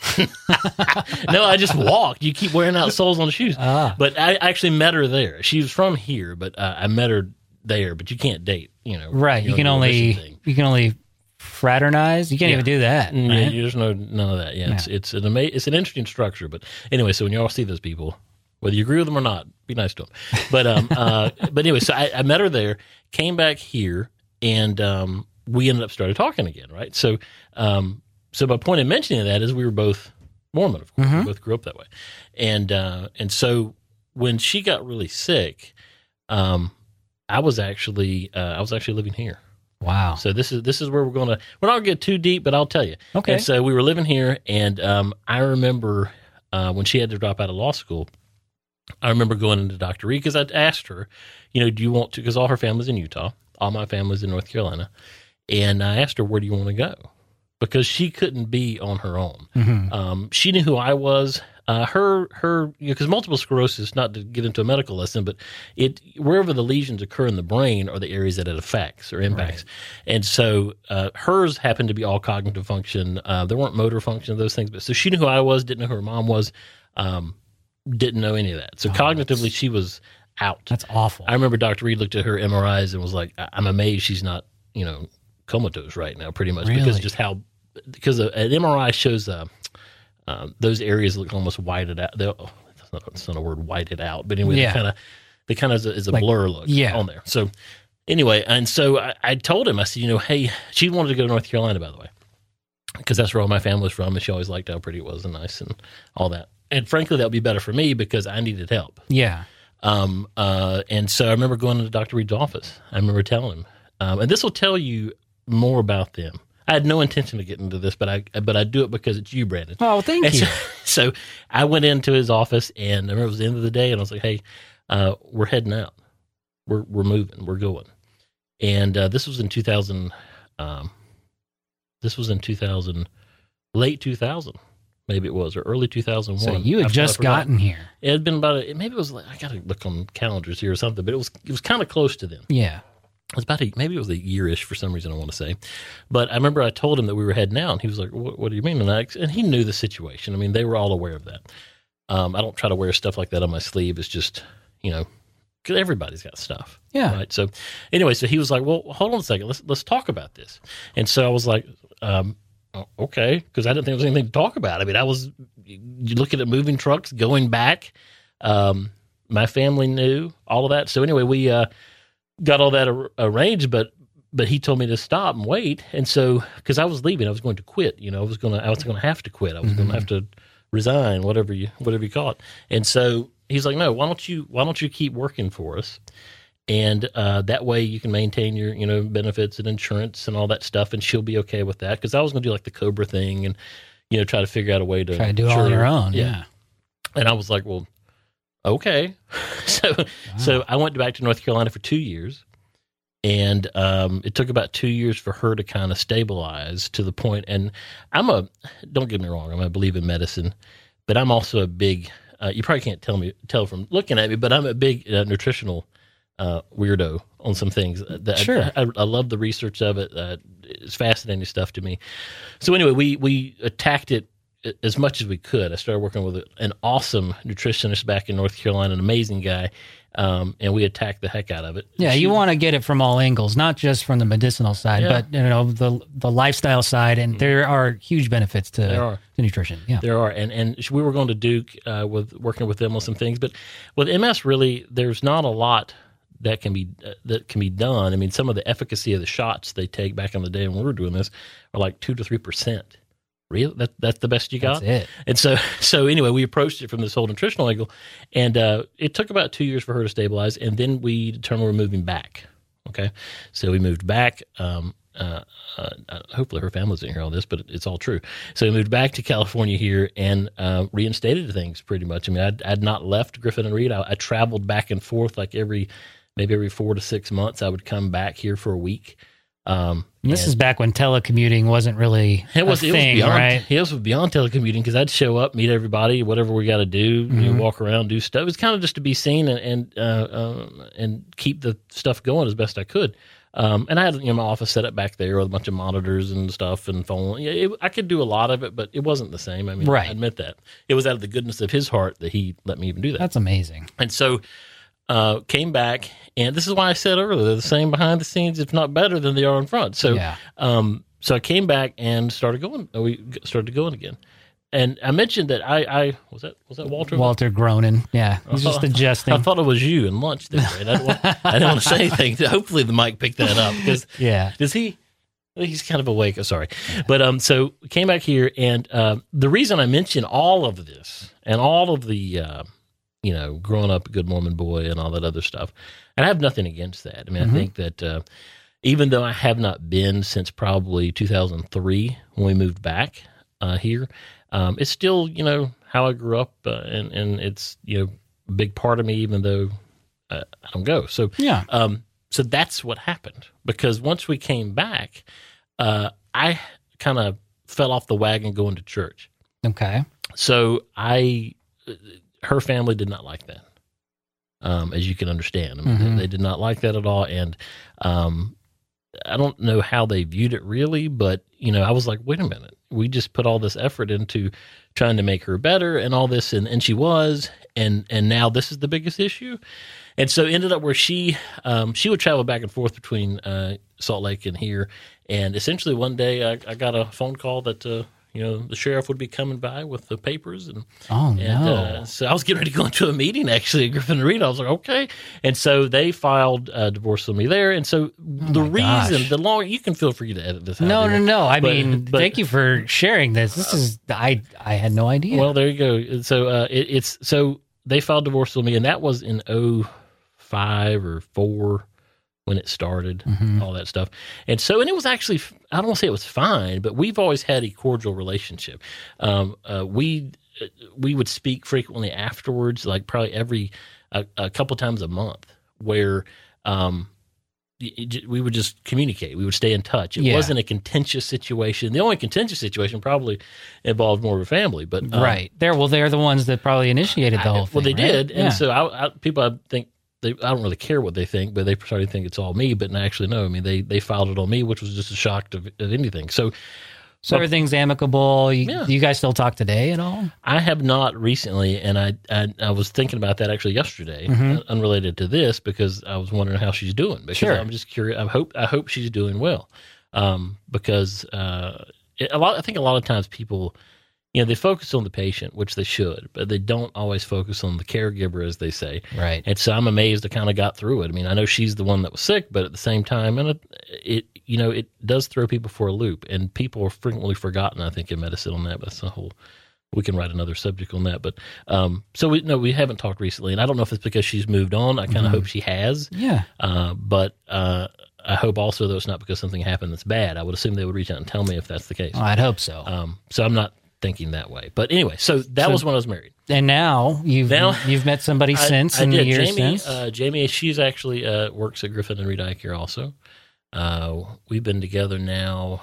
S2: no, I just walked. You keep wearing out soles on the shoes.
S1: Ah.
S2: But I actually met her there. She was from here, but uh, I met her there. But you can't date, you know.
S1: Right. You
S2: don't
S1: can
S2: do a mission
S1: only
S2: thing.
S1: you can only fraternize. You can't
S2: Yeah.
S1: even do that.
S2: Mm,
S1: Right?
S2: Yeah, there's no none of that. Yeah, it's
S1: Yeah.
S2: it's an ama- it's an interesting structure. But anyway, so when you all see those people, whether you agree with them or not, be nice to them. But um, uh, but anyway, so I, I met her there, came back here, and um, we ended up started talking again, right? So um, so my point in mentioning that is we were both Mormon, of course,
S1: Mhm.
S2: we both grew up that way, and uh, and so when she got really sick, um, I was actually uh, I was actually living here.
S1: Wow.
S2: So this is this is where we're going to. We're not going to get too deep, but I'll tell you.
S1: Okay.
S2: And so we were living here, and um, I remember uh, when she had to drop out of law school. I remember going into Doctor Reed because I asked her, you know, do you want to? Because all her family's in Utah, all my family's in North Carolina, and I asked her, where do you want to go? Because she couldn't be on her own.
S1: Mhm.
S2: Um, she knew who I was. Uh, her, her, you know, because multiple sclerosis, not to get into a medical lesson, but it wherever the lesions occur in the brain are the areas that it affects or impacts. And so uh, hers happened to be all cognitive function. Uh, there weren't motor function, those things. But so she knew who I was, didn't know who her mom was, um, didn't know any of that. So
S1: Oh,
S2: cognitively,
S1: that's-
S2: she was out.
S1: That's awful.
S2: I remember Doctor Reed looked at her M R Is and was like, I- I'm amazed she's not, you know, comatose right now, pretty much, because
S1: Really?
S2: of just how, because a, an M R I shows uh, uh, those areas look almost whited out. They'll- Oh, that's not, that's not a word, whited out, but anyway,
S1: Yeah.
S2: they kind of, they kind of is a
S1: Like-
S2: blur look
S1: yeah.
S2: on there. So anyway, and so I, I told him, I said, you know, hey, she wanted to go to North Carolina, by the way, because that's where all my family was from, and she always liked how pretty it was and nice and all that. And frankly, that would be better for me because I needed help.
S1: yeah.
S2: Um, uh, and so I remember going to Doctor Reed's office. I remember telling him, um, and this will tell you more about them. I had no intention to get into this, but I but I do it because it's you, Brandon.
S1: Oh, thank
S2: And
S1: you.
S2: so, so I went into his office, and I remember it was the end of the day, and I was like, "Hey, uh, we're heading out. We're we're moving. We're going." And uh, this was in two thousand. Um, this was in two thousand, late two thousand, maybe it was, or early two thousand one.
S1: So you had
S2: I've-
S1: just
S2: I forgot.
S1: gotten here.
S2: It had been about a, maybe it was like, I got to look on calendars here or something, but it was it was kind of close to them.
S1: Yeah.
S2: It was about a, maybe it was a year-ish for some reason, I want to say. But I remember I told him that we were heading out, and he was like, what, what do you mean? And, I, and he knew the situation. I mean, they were all aware of that. Um, I don't try to wear stuff like that on my sleeve. It's just, you know, because everybody's got stuff.
S1: Yeah.
S2: Right. So anyway, so he was like, well, hold on a second. Let's, let's talk about this. And so I was like, um, oh, okay, because I didn't think there was anything to talk about. I mean, I was you looking at moving trucks, going back. Um, my family knew all of that. So anyway, we uh, got all that ar- arranged, but but he told me to stop and wait. And so because I was leaving, I was going to quit. You know, I was going to I was going to have to quit. I was going to have to resign, whatever you whatever you call it. And so he's like, no, why don't you why don't you keep working for us? And uh, that way you can maintain your, you know, benefits and insurance and all that stuff, and she'll be okay with that. Because I was going to do like the Cobra thing and, you know, try to figure out a way to
S1: try to do it all on your own. Yeah. yeah.
S2: And I was like, well, okay. so, wow. so I went back to North Carolina for two years, and um, it took about two years for her to kind of stabilize to the point. And I'm a, don't get me wrong, I'm a believe in medicine, but I'm also a big. Uh, you probably can't tell me tell from looking at me, but I'm a big uh, nutritional. Uh, weirdo on some things. That
S1: sure.
S2: I, I, I love the research of it. Uh, it's fascinating stuff to me. So anyway, we we attacked it as much as we could. I started working with an awesome nutritionist back in North Carolina, an amazing guy, um, and we attacked the heck out of it.
S1: Yeah, she, you want to get it from all angles, not just from the medicinal side, yeah. but you know the the lifestyle side, and mm-hmm. there are huge benefits to, to nutrition. Yeah,
S2: there are, and and we were going to Duke uh, with working with them on some things, but with M S, really, there's not a lot that can be uh, that can be done. I mean, some of the efficacy of the shots they take back in the day when we were doing this are like two to three percent. Really, that that's the best you got.
S1: That's it.
S2: And so, so anyway, we approached it from this whole nutritional angle, and uh, it took about two years for her to stabilize, and then we determined we're moving back. Okay, so we moved back. Um, uh, uh, hopefully, her family's in here on this, but it's all true. So we moved back to California here and uh, reinstated things pretty much. I mean, I'd, I'd not left Griffin and Reed. I, I traveled back and forth like every. Maybe every four to six months, I would come back here for a week. Um,
S1: this is back when telecommuting wasn't really
S2: it was,
S1: a
S2: it
S1: thing,
S2: was beyond,
S1: right?
S2: It was beyond telecommuting because I'd show up, meet everybody, whatever we got to do, mm-hmm. you know, walk around, do stuff. It was kind of just to be seen and and uh, uh, and keep the stuff going as best I could. Um, and I had you know my office set up back there with a bunch of monitors and stuff and phone. Yeah, it, I could do a lot of it, but it wasn't the same. I mean,
S1: right.
S2: I admit that it was out of the goodness of his heart that he let me even do that.
S1: That's amazing.
S2: And so. Uh, came back, and this is why I said earlier, they're the same behind the scenes, if not better than they are in front. So,
S1: yeah.
S2: um, so I came back and started going. We started going again, and I mentioned that I, I was that was that Walter.
S1: Walter Gronin, yeah, he's just adjusting.
S2: I thought it was you and lunch there. Right? I, didn't want, I didn't want to say anything. Hopefully, the mic picked that up because
S1: yeah,
S2: does he? He's kind of awake. Oh, sorry, but um, so came back here, and uh, the reason I mention all of this and all of the. Uh, you know, growing up a good Mormon boy and all that other stuff. And I have nothing against that. I mean, mm-hmm. I think that uh, even though I have not been since probably two thousand three when we moved back uh, here, um, it's still, you know, how I grew up uh, and, and it's, you know, a big part of me, even though uh, I don't go. So,
S1: yeah.
S2: Um, so that's what happened because once we came back, uh, I kind of fell off the wagon going to church.
S1: Okay.
S2: So I... her family did not like that, um, as you can understand. I mean, mm-hmm. they, they did not like that at all. And um, I don't know how they viewed it really, but, you know, I was like, wait a minute. We just put all this effort into trying to make her better and all this, and, and she was, and and now this is the biggest issue. And so it ended up where she um, she would travel back and forth between uh, Salt Lake and here. And essentially one day I, I got a phone call that uh, – you know, the sheriff would be coming by with the papers. And,
S1: oh,
S2: and,
S1: no.
S2: Uh, so I was getting ready to go into a meeting, actually, at Griffin and Reed. I was like, okay. And so they filed uh, divorce with me there. And so
S1: oh
S2: the reason,
S1: gosh.
S2: the long, you can feel free to edit this out.
S1: No, no, no. I
S2: but,
S1: mean,
S2: but,
S1: thank you for sharing this. This is, I I had no idea.
S2: Well, there you go. So uh, it, it's, so they filed divorce with me, and that was in oh five or four. When it started, mm-hmm. all that stuff. And so, and it was actually, I don't want to say it was fine, but we've always had a cordial relationship. Um, uh, we, we would speak frequently afterwards, like probably every, a, a couple times a month where, um, it, we would just communicate. We would stay in touch. It
S1: yeah.
S2: wasn't a contentious situation. The only contentious situation probably involved more of a family, but um,
S1: right there. Well, they're the ones that probably initiated the
S2: I,
S1: whole thing.
S2: Well, they
S1: right?
S2: did.
S1: Yeah.
S2: And so I, I, people, I think, They, I don't really care what they think, but they started to think it's all me. But actually, no. I mean, they, they filed it on me, which was just a shock to, of anything. So,
S1: so but, everything's amicable. You,
S2: yeah.
S1: Do you guys still talk today at all?
S2: I have not recently, and I I, I was thinking about that actually yesterday, mm-hmm. unrelated to this, because I was wondering how she's doing. Because
S1: sure.
S2: I'm just curious. I hope I hope she's doing well, um, because uh, it, a lot. I think a lot of times people. You know, they focus on the patient, which they should, but they don't always focus on the caregiver, as they say.
S1: Right.
S2: And so I'm amazed I kind of got through it. I mean, I know she's the one that was sick, but at the same time, and it, it you know, it does throw people for a loop, and people are frequently forgotten, I think, in medicine on that. But that's a whole we can write another subject on that. But um, so we no, we haven't talked recently, and I don't know if it's because she's moved on. I kind of mm-hmm. hope she has.
S1: Yeah.
S2: Uh, but uh, I hope also that it's not because something happened that's bad. I would assume they would reach out and tell me if that's the case.
S1: Oh, I'd hope so.
S2: Um, so I'm not thinking that way. But anyway, so that
S1: so,
S2: was when I was married.
S1: And now you've now, you've met somebody I, since
S2: I
S1: in
S2: did.
S1: the years
S2: Jamie,
S1: since.
S2: Uh, Jamie, she's actually uh, works at Griffin and Reed Eye Care also. Uh, we've been together now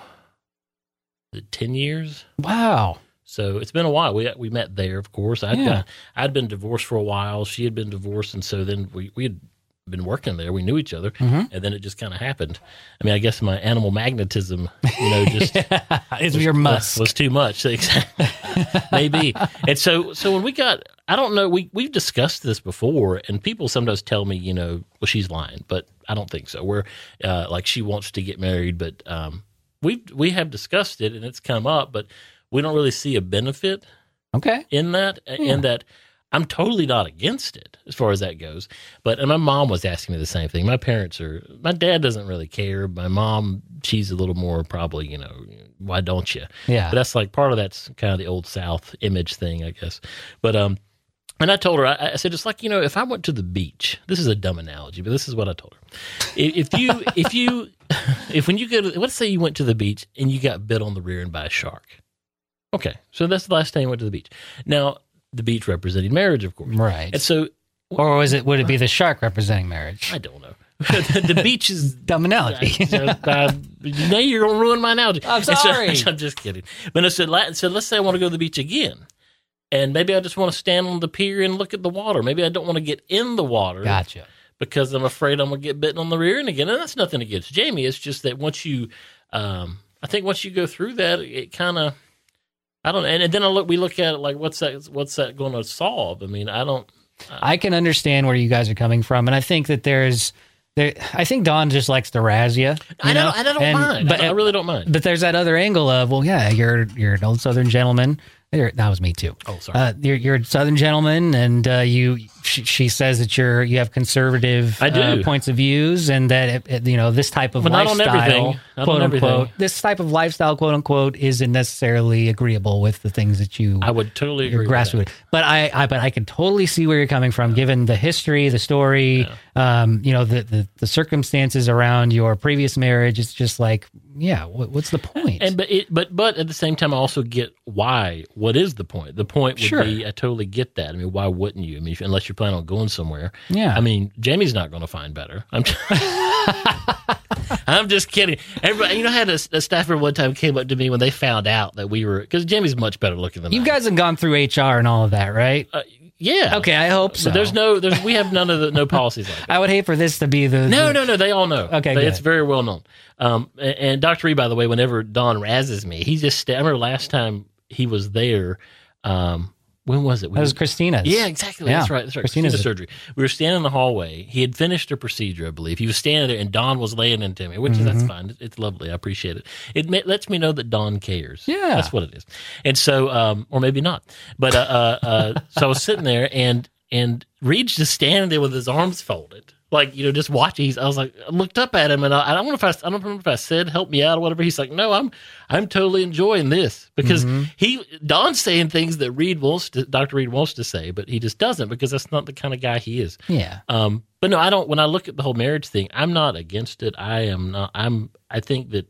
S2: ten years.
S1: Wow.
S2: So it's been a while. We we met there, of course. I'd,
S1: Yeah.
S2: got, I'd been divorced for a while. She had been divorced, and so then we, we had been working there. We knew each other,
S1: Mhm.
S2: and then it just kind of happened. I mean, I guess my animal magnetism, you know, just
S1: It's
S2: was,
S1: your musk.
S2: was, was too much. Maybe. And so so when we got, I don't know, we, we've discussed this before, and people sometimes tell me, you know, well, she's lying, but I don't think so. We're, uh, like, she wants to get married, but um, we we have discussed it, and it's come up, but we don't really see a benefit
S1: Okay.
S2: in that,
S1: Yeah.
S2: in that I'm totally not against it as far as that goes. But, and my mom was asking me the same thing. My parents are, my dad doesn't really care. My mom, she's a little more probably, you know, why don't you?
S1: Yeah.
S2: But that's like part of that's kind of the old South image thing, I guess. But, um, and I told her, I, I said, it's like, you know, if I went to the beach, this is a dumb analogy, but this is what I told her. If, if you, if you, if when you go to, let's say you went to the beach and you got bit on the rear end by a shark. Okay. So that's the last time you went to the beach. Now, the beach representing marriage, of course.
S1: Right.
S2: And so,
S1: or was it, would it be the shark representing marriage?
S2: I don't know. the, the beach is
S1: dumb analogy.
S2: uh, uh, now you're going to ruin my analogy.
S1: I'm sorry.
S2: So, I'm just kidding. But I said, so let's say I want to go to the beach again. And maybe I just want to stand on the pier and look at the water. Maybe I don't want to get in the water.
S1: Gotcha.
S2: Because I'm afraid I'm going to get bitten on the rear end again. And that's nothing against Jamie. It's just that once you, um, I think once you go through that, it kind of, I don't know. And, and then I look, we look at it like, what's that, what's that going to solve? I mean, I don't. Uh,
S1: I can understand where you guys are coming from. And I think that there's, there, I think Dawn just likes to razz you. you
S2: I
S1: know?
S2: don't, I don't
S1: and,
S2: mind.
S1: But,
S2: I, I really don't mind.
S1: But there's that other angle of, well, yeah, you're, you're an old Southern gentleman. You're, that was me too.
S2: Oh, sorry.
S1: Uh, you're, you're a Southern gentleman, and uh, you. She, she says that you're you have conservative
S2: I do.
S1: Uh, points of views, and that it, it, you know this type of
S2: but
S1: lifestyle,
S2: not on everything. Not
S1: quote
S2: on everything.
S1: unquote, this type of lifestyle, quote unquote, isn't necessarily agreeable with the things that you.
S2: I would totally agree.
S1: You're grassroots,
S2: with that.
S1: but I, I, but I can totally see where you're coming from, given the history, the story, yeah. um, you know, the, the the circumstances around your previous marriage. It's just like, yeah, what, what's the point?
S2: And but it, but but at the same time, I also get why. What is the point? The point would
S1: Sure.
S2: be, I totally get that. I mean, why wouldn't you? I mean, if, unless you're planning on going somewhere.
S1: Yeah.
S2: I mean, Jamie's not going to find better. I'm. Just, I'm just kidding. Everybody, you know, I had a, a staffer one time came up to me when they found out that we were, because Jamie's much better looking than
S1: You
S2: I.
S1: guys have gone through H R and all of that, right?
S2: Uh, yeah.
S1: Okay, I hope so.
S2: But there's no, there's, we have none of the no policies like that.
S1: I would hate for this to be the
S2: No,
S1: the,
S2: no, no. They all know.
S1: Okay,
S2: They-
S1: good.
S2: it's very well known. Um, and, and Doctor E, by the way, whenever Don razzes me, he just. sta- I remember last time he was there. Um, when was it? We
S1: That was
S2: were-
S1: Christina's.
S2: Yeah, exactly.
S1: Yeah.
S2: That's right. That's right.
S1: Christina's
S2: Christina's surgery. We were standing in the hallway. He had finished her procedure, I believe. He was standing there, and Don was laying into me, which is that's fine. It- It's lovely. I appreciate it. It ma- lets me know that Don cares.
S1: Yeah.
S2: that's what it is. And so, um, or maybe not. But uh, uh, uh, so I was sitting there, and and Reed's just standing there with his arms folded. Like, you know, just watching. He's, I was like, I looked up at him, and I, I don't know if I, I don't remember if I said, "Help me out" or whatever. He's like, "No, I'm, I'm totally enjoying this," because he, Don's saying things that Reed wants to, Doctor Reed wants to say, but he just doesn't, because that's not the kind of guy he is.
S1: Yeah.
S2: Um, but no, I don't. When I look at the whole marriage thing, I'm not against it. I am not. I'm. I think that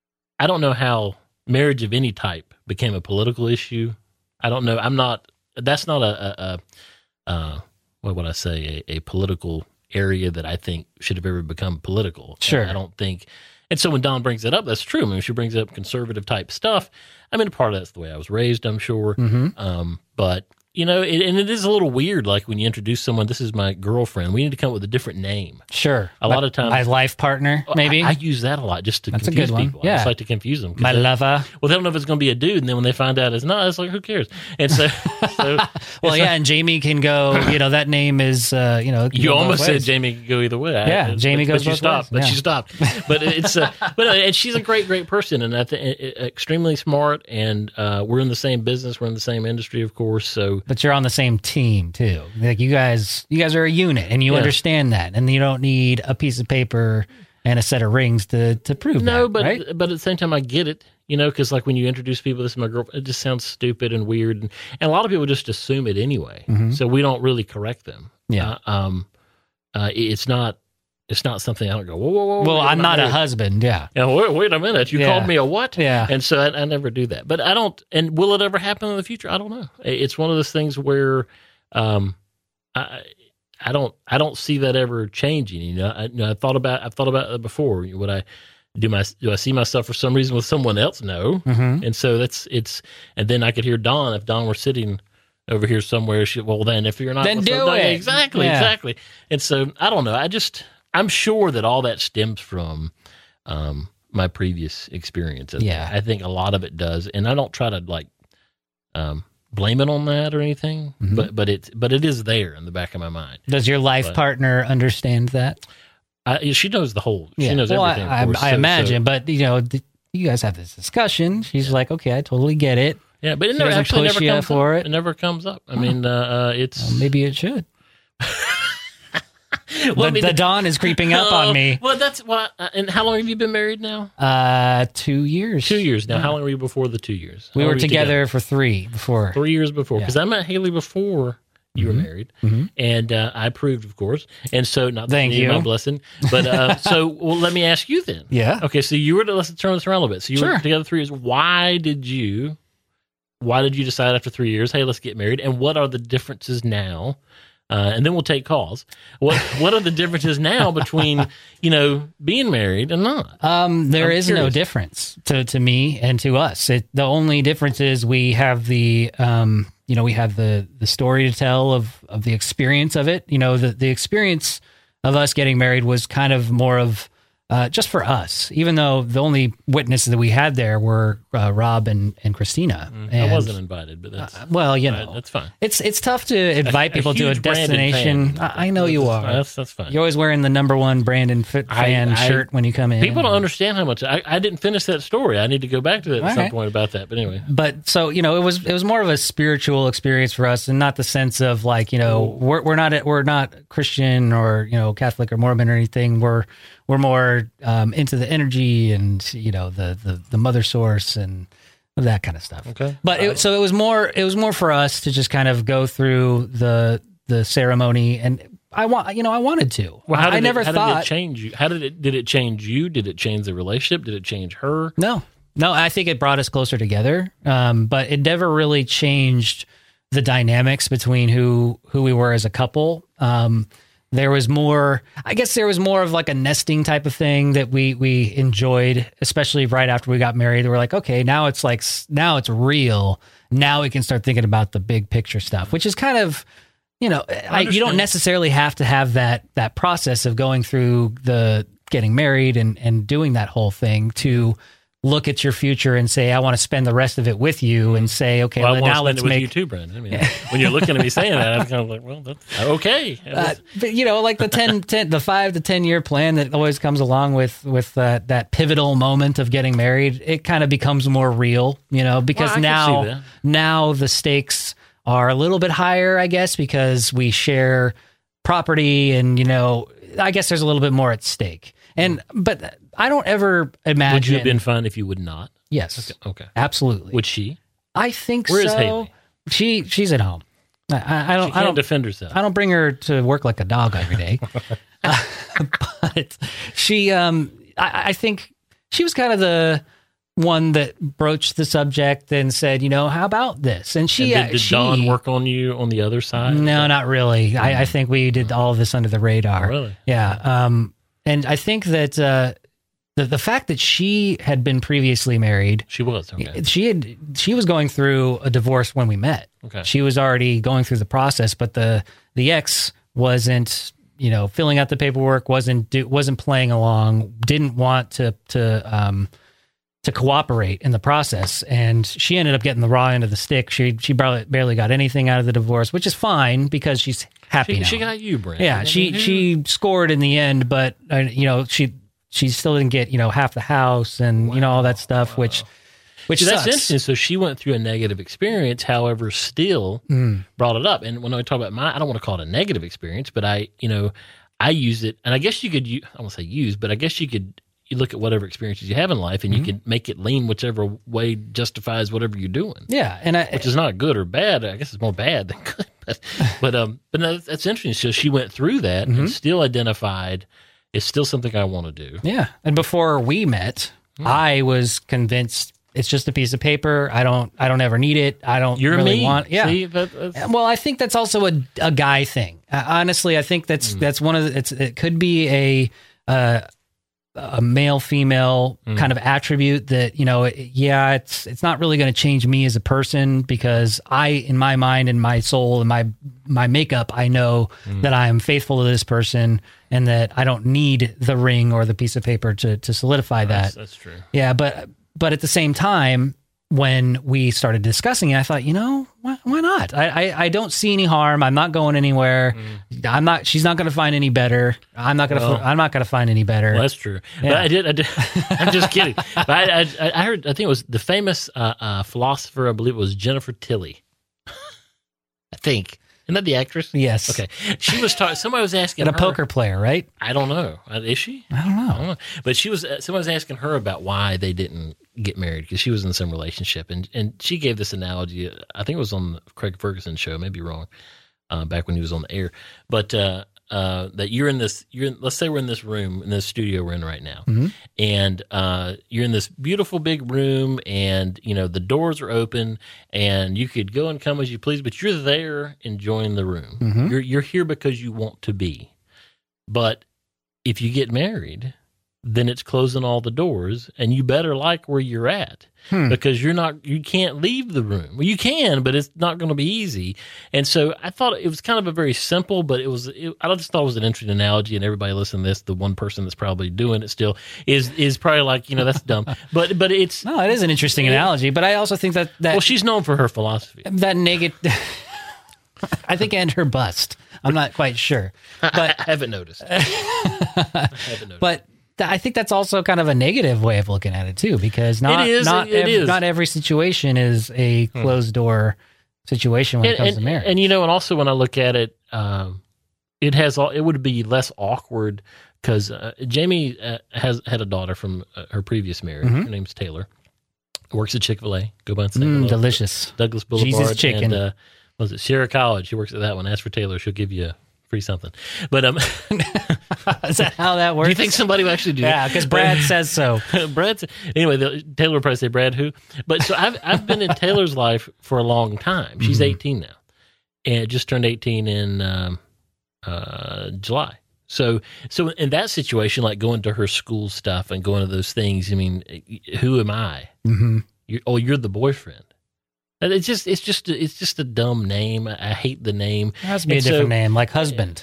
S2: I don't know how marriage of any type became a political issue. I don't know. I'm not. That's not a. a, a uh, what would I say? A, a political area that I think should have ever become political.
S1: Sure.
S2: And I don't think. And so when Dawn brings it up, that's true. I mean, she brings up conservative type stuff. I mean, part of that's the way I was raised, I'm sure.
S1: Mm-hmm.
S2: Um, but you know, it, and it is a little weird. Like when you introduce someone, this is my girlfriend. We need to come up with a different name.
S1: Sure.
S2: A lot of times-
S1: my life partner, maybe.
S2: I, I use that a lot just to
S1: That's a
S2: confuse
S1: good one.
S2: people. I
S1: Yeah.
S2: just like to confuse them. 'Cause
S1: my
S2: they-
S1: lover.
S2: Well, they don't know if it's going to be a dude, and then when they find out it's not, it's like, who cares? And so, so
S1: Well,
S2: it's
S1: yeah,
S2: like-
S1: and Jamie can go. You know, that name is. Uh, you know, it can
S2: you
S1: go both
S2: almost said
S1: ways.
S2: Jamie could go either way.
S1: Yeah,
S2: I,
S1: Jamie
S2: but,
S1: goes
S2: but
S1: both
S2: she stopped.
S1: ways,
S2: But
S1: yeah.
S2: she stopped. But it's uh, but uh, and she's a great, great person, and I think extremely smart. And uh, we're in the same business, we're in the same industry, of course. So
S1: But you're on the same team too. Like you guys, you guys are a unit, and you
S2: Yeah.
S1: understand that, and you don't need a piece of paper and a set of rings to to prove
S2: no,
S1: that.
S2: but
S1: right?
S2: but at the same time, I get it. you know, because like when you introduce people, this is my girlfriend, it just sounds stupid and weird. And, and a lot of people just assume it anyway.
S1: Mhm.
S2: So we don't really correct them.
S1: Yeah.
S2: Uh, um, uh, it's not, it's not something I don't go, whoa, whoa, whoa.
S1: Well,
S2: wait,
S1: I'm not a
S2: married.
S1: husband. Yeah.
S2: Yeah, wait, wait a minute. You
S1: Yeah.
S2: called me a what?
S1: Yeah.
S2: And so I, I never do that. But I don't, and will it ever happen in the future? I don't know. It's one of those things where, um, I, I don't, I don't see that ever changing. You know, I, you know, I thought about, I've thought about it before. Would I do my, do I see myself for some reason with someone else? No.
S1: Mm-hmm.
S2: And so that's, it's, and then I could hear Dawn, if Dawn were sitting over here somewhere, she, well, then if you're not,
S1: Then
S2: with
S1: do
S2: her-
S1: it.
S2: Exactly.
S1: Yeah.
S2: Exactly. And so I don't know. I just, I'm sure that all that stems from, um, my previous experience.
S1: Yeah.
S2: I think a lot of it does. And I don't try to like, um, blame it on that or anything,
S1: Mhm.
S2: but, but it's, but it is there in the back of my mind.
S1: Does your life
S2: But-
S1: partner understand that?
S2: I, she knows the whole, she
S1: Yeah.
S2: knows
S1: well,
S2: everything.
S1: I,
S2: of course.
S1: I
S2: So-
S1: imagine,
S2: so-
S1: but you know, th- you guys have this discussion. She's like, okay, I totally get it.
S2: yeah, but it
S1: she
S2: never,
S1: doesn't
S2: actually
S1: push
S2: never
S1: you
S2: comes
S1: for
S2: up.
S1: it?
S2: It never comes up. I mean, uh, uh, it's,
S1: Well, maybe it should.
S2: well, I
S1: the,
S2: mean,
S1: the dawn is creeping up on
S2: Oh,
S1: me.
S2: Well, that's why. Uh, and how long have you been married now?
S1: Uh, two years.
S2: Two years now. How long were you before the two years?
S1: We
S2: How
S1: were
S2: long you
S1: together, for three before.
S2: three years before.
S1: Yeah.
S2: Because I met Haley before you
S1: Mhm.
S2: were married,
S1: Mhm.
S2: and uh, I approved, of course. And so, not that
S1: Thank
S2: you need
S1: you.
S2: my blessing, but uh, so well, let me ask you then.
S1: Yeah.
S2: Okay, so you were to let's turn this around a little bit. So you
S1: Sure.
S2: were together three years. Why did you? Why did you decide after three years? Hey, let's get married. And what are the differences now? Uh, and then we'll take calls. What What are the differences now between you know being married and not?
S1: Um, there
S2: I'm
S1: is no
S2: curious.
S1: difference to, to me and to us. It, the only difference is we have the, um, you know, we have the, the story to tell of, of the experience of it. You know, the, the experience of us getting married was kind of more of uh, just for us, even though the only witnesses that we had there were uh, Rob and, and Christina.
S2: I
S1: And,
S2: wasn't invited, but that's
S1: uh, well, you
S2: all right,
S1: know,
S2: that's fine.
S1: it's it's tough to invite
S2: A- a
S1: people to a
S2: huge Brandon
S1: destination.
S2: fan.
S1: I, I know you
S2: That's-
S1: are.
S2: That's that's fine.
S1: You're always wearing the number one Brandon Fit
S2: I-
S1: fan
S2: I-
S1: shirt when you come in.
S2: People don't understand how much I, I didn't finish that story. I need to go back to that at
S1: All
S2: some
S1: right.
S2: point about that. But anyway,
S1: But so you know, it was it was more of a spiritual experience for us, and not the sense of like you know we're we're not we're not Christian or you know Catholic or Mormon or anything. We're we're more um, into the energy and you know the the the mother source and that kind of stuff.
S2: okay.
S1: But it, so it was more it was more for us to just kind of go through the the ceremony, and I want you know I wanted to.
S2: Well, how did
S1: I never
S2: it, how
S1: thought
S2: did it change you? How did it did it change you? Did it change the relationship? Did it change her?
S1: No, no, I think it brought us closer together. Um, but it never really changed the dynamics between who who we were as a couple. Um, there was more, I guess, there was more of like a nesting type of thing that we we enjoyed, especially right after we got married. We're like, okay, now it's like now it's real. Now we can start thinking about the big picture stuff, which is kind of. You know, I, you don't
S2: understand.
S1: necessarily have to have that that process of going through the getting married and, and doing that whole thing to look at your future and say, I want to spend the rest of it with you and say, okay,
S2: Well, I
S1: well,
S2: want to
S1: now
S2: spend
S1: let's
S2: it with
S1: make,
S2: you too, Brandon. I mean, when you're looking at me saying that, I'm kind of like, well, that's okay.
S1: uh, but you know, like the ten, ten, the five to ten year plan that always comes along with, with uh, that pivotal moment of getting married, it kind of becomes more real, you know, because
S2: Well, I can see
S1: now,
S2: that.
S1: now the stakes are a little bit higher, I guess, because we share property and, you know, I guess there's a little bit more at stake. And, but I don't ever imagine.
S2: Would you have been fine if you would not?
S1: Yes,
S2: Okay.
S1: absolutely.
S2: Would she?
S1: I think
S2: Where
S1: so.
S2: is Haley?
S1: She, she's at home. I, I, I
S2: She
S1: don't, I
S2: can't
S1: don't,
S2: defend herself.
S1: I don't bring her to work like a dog every day. Uh, but she, um, I, I think she was kind of the one that broached the subject and said, you know, how about this? And she,
S2: And did, did
S1: she,
S2: Dawn work on you on the other side?
S1: No, not really. I, I think we did all of this under the radar.
S2: Really?
S1: Yeah. Um, and I think that uh, the the fact that she had been previously married,
S2: She was. Okay.
S1: she had she was going through a divorce when we met.
S2: Okay.
S1: She was already going through the process, but the the ex wasn't, you know, filling out the paperwork, wasn't do, wasn't playing along, didn't want to to um to cooperate in the process, and she ended up getting the raw end of the stick. She she barely barely got anything out of the divorce, which is fine because she's happy
S2: She,
S1: now.
S2: she got you, Brandon.
S1: yeah,
S2: I
S1: she
S2: mean, who-
S1: she scored in the end, but uh, you know she she still didn't get you know half the house and you know all that stuff, which which
S2: See, that's
S1: sucks.
S2: interesting. So she went through a negative experience, however, still
S1: Mm.
S2: brought it up. And when I talk about my, I don't want to call it a negative experience, but I, you know, I use it, and I guess you could, u- I won't say use, but I guess you could you look at whatever experiences you have in life, and
S1: Mm-hmm.
S2: you can make it lean whichever way justifies whatever you're doing.
S1: Yeah, and I,
S2: Which is not good or bad. I guess it's more bad than good. But but, um, but no, that's interesting. So she went through that
S1: Mm-hmm.
S2: and still identified it's still something I want to do.
S1: yeah. And before we met,
S2: Hmm.
S1: I was convinced it's just a piece of paper. I don't I don't ever need it. I don't
S2: You're
S1: really
S2: me.
S1: want. Yeah.
S2: See, that, that's,
S1: Well, I think that's also a, a guy thing. Uh, honestly, I think that's
S2: Hmm.
S1: that's one of the, it's it could be a uh, a male female
S2: Hmm.
S1: kind of attribute that, you know, it- yeah, it's it's not really going to change me as a person because I, in my mind and my soul and my my makeup, I know
S2: Hmm.
S1: that I am faithful to this person and that I don't need the ring or the piece of paper to to solidify
S2: that's,
S1: that.
S2: that's true.
S1: Yeah, but but at the same time, when we started discussing it, I thought, you know, why, why not? I, I I don't see any harm. I'm not going anywhere. I'm not. She's not going to find any better. I'm not going to.
S2: Well-
S1: I'm not going to find any better.
S2: Well, that's true.
S1: Yeah.
S2: But I did. I did I'm just kidding. But I, I, I heard. I think it was the famous uh, uh, philosopher. I believe it was Jennifer Tilly. I think. Isn't that the actress?
S1: Yes.
S2: Okay. She was talking. Somebody was asking
S1: And a
S2: her-
S1: poker player, right?
S2: I don't know. Uh, Is she?
S1: I don't know.
S2: I don't know. But she was. Uh, somebody was asking her about why they didn't get married because she was in some relationship, and and she gave this analogy. I think it was on the Craig Ferguson show. Maybe wrong. Uh, back when he was on the air, but uh, uh, that you're in this. You're in, let's say we're in this room in this studio we're in right now,
S1: Mhm.
S2: and uh, you're in this beautiful big room, and you know the doors are open, and you could go and come as you please, but you're there enjoying the room.
S1: Mhm.
S2: You're you're here because you want to be, but if you get married, then it's closing all the doors, and you better like where you're at
S1: Hmm.
S2: because you're not, you can't leave the room. Well, you can, but it's not going to be easy. And so I thought it was kind of a very simple, but it was, it, I just thought it was an interesting analogy. And everybody listening to this, the one person that's probably doing it still is is probably like, you know, that's dumb. But but it's
S1: No, it is an interesting analogy, but I also think that that
S2: well, she's known for her philosophy.
S1: that negative. I think and her bust. I'm not quite sure, but
S2: I haven't noticed. I haven't noticed.
S1: but. th- I think that's also kind of a negative way of looking at it too, because not
S2: It is,
S1: not
S2: it- it
S1: ev-
S2: is.
S1: not every situation is a closed door situation when it
S2: and,
S1: comes
S2: and,
S1: to marriage.
S2: and you know, and also when I look at it, um, it has all. It would be less awkward because uh, Jamie uh, has had a daughter from uh, her previous marriage. Her name's Taylor. Works at Chick-fil-A. Go by and say
S1: Mm,
S2: hello.
S1: delicious.
S2: Douglas Boulevard.
S1: Jesus chicken.
S2: And, uh, was it Sierra College? She works at that one. Ask for Taylor. She'll give you a free something. But um,
S1: Is that how that works?
S2: do you think somebody will actually do that?
S1: Yeah, because Brad says so.
S2: Brad's anyway. The, Taylor would probably say, "Brad, who?" But so I've I've been in Taylor's life for a long time. She's eighteen now, and just turned eighteen in um, uh, July. So so in that situation, like going to her school stuff and going to those things. I mean, who am I?
S1: hmm
S2: You're, oh, you're the boyfriend. And it's just it's just it's just a dumb name. I, I hate the name.
S1: It has to be
S2: And
S1: a different
S2: so-
S1: name, like husband.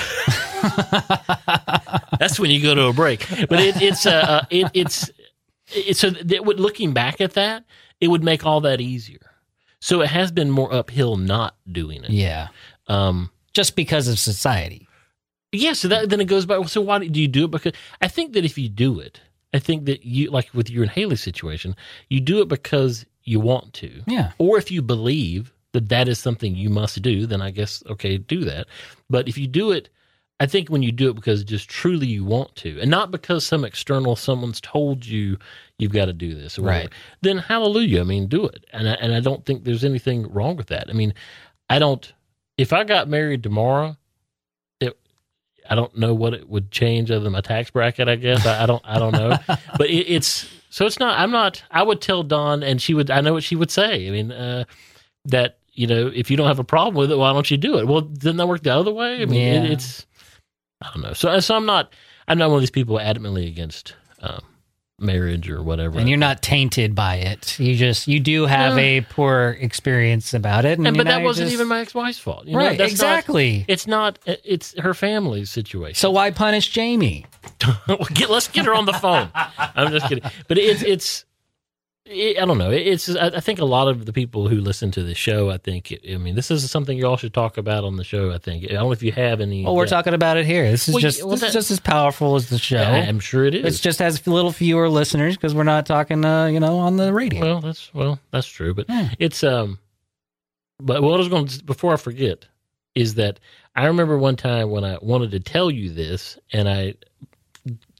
S2: That's when you go to a break. But it, it's uh, uh, it, it's it's so that would looking back at that, it would make all that easier. So it has been more uphill not doing it.
S1: Yeah,
S2: Um.
S1: just because of society.
S2: Yeah. So that then it goes back. So why do you do it? Because I think that if you do it, I think that you like with your and Haley's situation, you do it because you want to.
S1: Yeah.
S2: Or if you believe that that is something you must do, then I guess, okay, do that. But if you do it, I think when you do it because just truly you want to, and not because some external, someone's told you you've got to do this or whatever,
S1: Right.
S2: then hallelujah. I mean, do it. And I, and I don't think there's anything wrong with that. I mean, I don't, if I got married tomorrow, it, I don't know what it would change other than my tax bracket, I guess. I, I don't, I don't know. But it, it's, so it's not, I'm not, I would tell Dawn, and she would, I know what she would say. I mean, uh, that, you know, if you don't have a problem with it, why don't you do it? Well, didn't that work the other way? I mean,
S1: Yeah.
S2: it, it's, I don't know. So, so I'm not, I'm not one of these people adamantly against um, marriage or whatever.
S1: And you're not tainted by it. You just you do have
S2: No.
S1: a poor experience about it. And,
S2: and,
S1: you
S2: but
S1: know,
S2: that
S1: you're
S2: wasn't
S1: just-
S2: even my ex-wife's fault. You know,
S1: right.
S2: that's
S1: Exactly.
S2: Not, it's not, it's her family's situation.
S1: So why punish Jamie?
S2: get, let's get her on the phone. I'm just kidding. But it's, it's, it, I don't know. It's, I, I think a lot of the people who listen to the show, I think, I mean, this is something you all should talk about on the show, I think. I don't know if you have any.
S1: Well, we're
S2: yeah.
S1: talking about it here. This is
S2: Well,
S1: just
S2: well,
S1: this
S2: that-
S1: is just as powerful as the show.
S2: I'm sure it is.
S1: It's just has a little fewer listeners because we're not talking, uh, you know, on the radio.
S2: Well, that's well, that's true. But
S1: Yeah.
S2: it's um, but what I was going to before I forget is that I remember one time when I wanted to tell you this, and I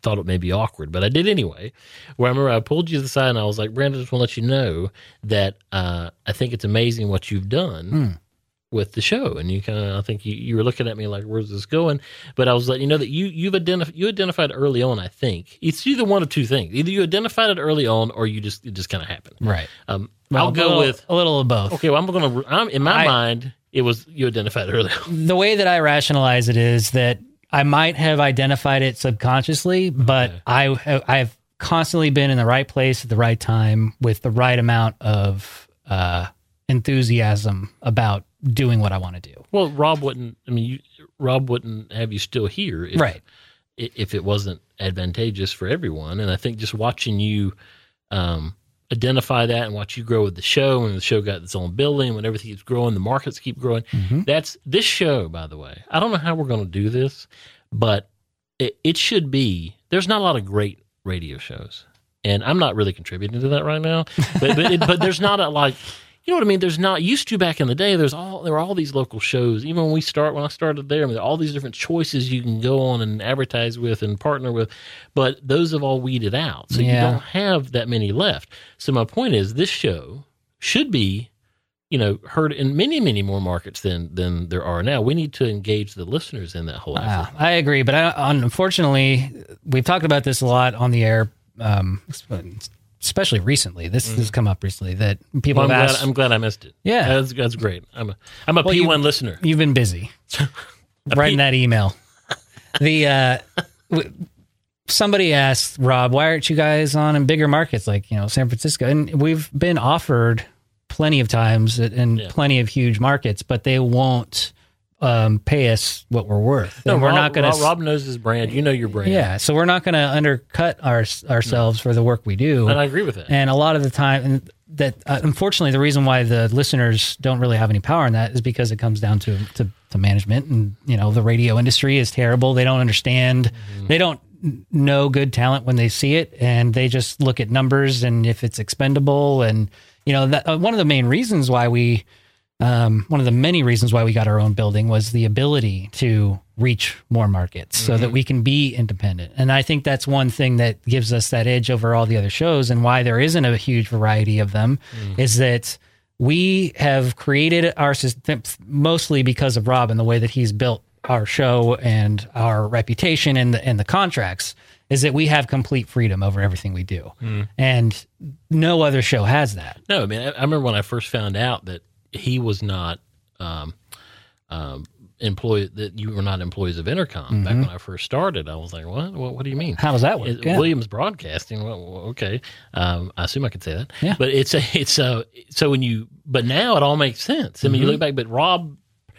S2: thought it may be awkward, but I did anyway. Where I remember I pulled you to the side and I was like, Brandon, I just want to let you know that uh, I think it's amazing what you've done mm. with the show. And you kind of, I think you, you were looking at me like, where's this going? But I was letting you know that you, you've identif- you identified early on, I think. It's either one of two things. Either you identified it early on or you just, it just kind of happened.
S1: Right.
S2: Um,
S1: well,
S2: I'll go
S1: little,
S2: with
S1: a little of both.
S2: Okay. Well, I'm going to, I'm in my
S1: I,
S2: mind, it was you identified early on.
S1: The way that I rationalize it is that I might have identified it subconsciously, but okay. I I've constantly been in the right place at the right time with the right amount of uh, enthusiasm about doing what I want to do.
S2: Well, Rob wouldn't. I mean, you, Rob wouldn't have you still here, if,
S1: right?
S2: If it wasn't advantageous for everyone. And I think just watching you um, identify that and watch you grow with the show, and the show got its own building, when everything keeps growing, the markets keep growing. Mm-hmm. That's this show, by the way. I don't know how we're going to do this, but it, it should be. There's not a lot of great radio shows, and I'm not really contributing to that right now. But but, it, but there's not a like. You know what I mean? There's not used to back in the day. There's all there were all these local shows. Even when we start, when I started there, I mean, there are all these different choices you can go on and advertise with and partner with. But those have all weeded out, so yeah. you don't have that many left. So my point is, this show should be, you know, heard in many, many more markets than than there are now. We need to engage the listeners in that whole effort.
S1: Wow, I agree, but I, unfortunately, we've talked about this a lot on the air. Um, Especially recently, this mm. has come up recently that people
S2: well, I'm
S1: have asked.
S2: Glad, I'm glad I missed it.
S1: Yeah,
S2: that's, that's great. I'm a I'm a well, P one you, listener.
S1: You've been busy writing P- that email. The uh, w- somebody asked Rob, "Why aren't you guys on in bigger markets like you know San Francisco?" And we've been offered plenty of times in yeah. plenty of huge markets, but they won't um, pay us what we're worth.
S2: No,
S1: and we're
S2: Rob,
S1: not going to.
S2: Rob, Rob knows his brand. You know your brand.
S1: Yeah, so we're not going to undercut our, ourselves no. for the work we do.
S2: And I agree with that.
S1: And a lot of the time, and that uh, unfortunately, the reason why the listeners don't really have any power in that is because it comes down to to, to management. And you know, the radio industry is terrible. They don't understand. Mm-hmm. They don't know good talent when they see it, and they just look at numbers and if it's expendable. And you know, that uh, one of the main reasons why we. Um, one of the many reasons why we got our own building was the ability to reach more markets mm-hmm. so that we can be independent. And I think that's one thing that gives us that edge over all the other shows, and why there isn't a huge variety of them mm-hmm. is that we have created our system mostly because of Rob and the way that he's built our show and our reputation and the, and the contracts, is that we have complete freedom over everything we do. Mm. And no other show has that.
S2: No, I mean, I, I remember when I first found out that he was not um, um, employed, that you were not employees of Intercom. Mm-hmm. Back when I first started, I was like, what? What, what do you mean?
S1: How does that work? It,
S2: yeah. Williams Broadcasting. Well, okay. Um, I assume I could say that.
S1: Yeah.
S2: But it's a, it's a, so when you, but now it all makes sense. I mean, mm-hmm. you look back, but Rob,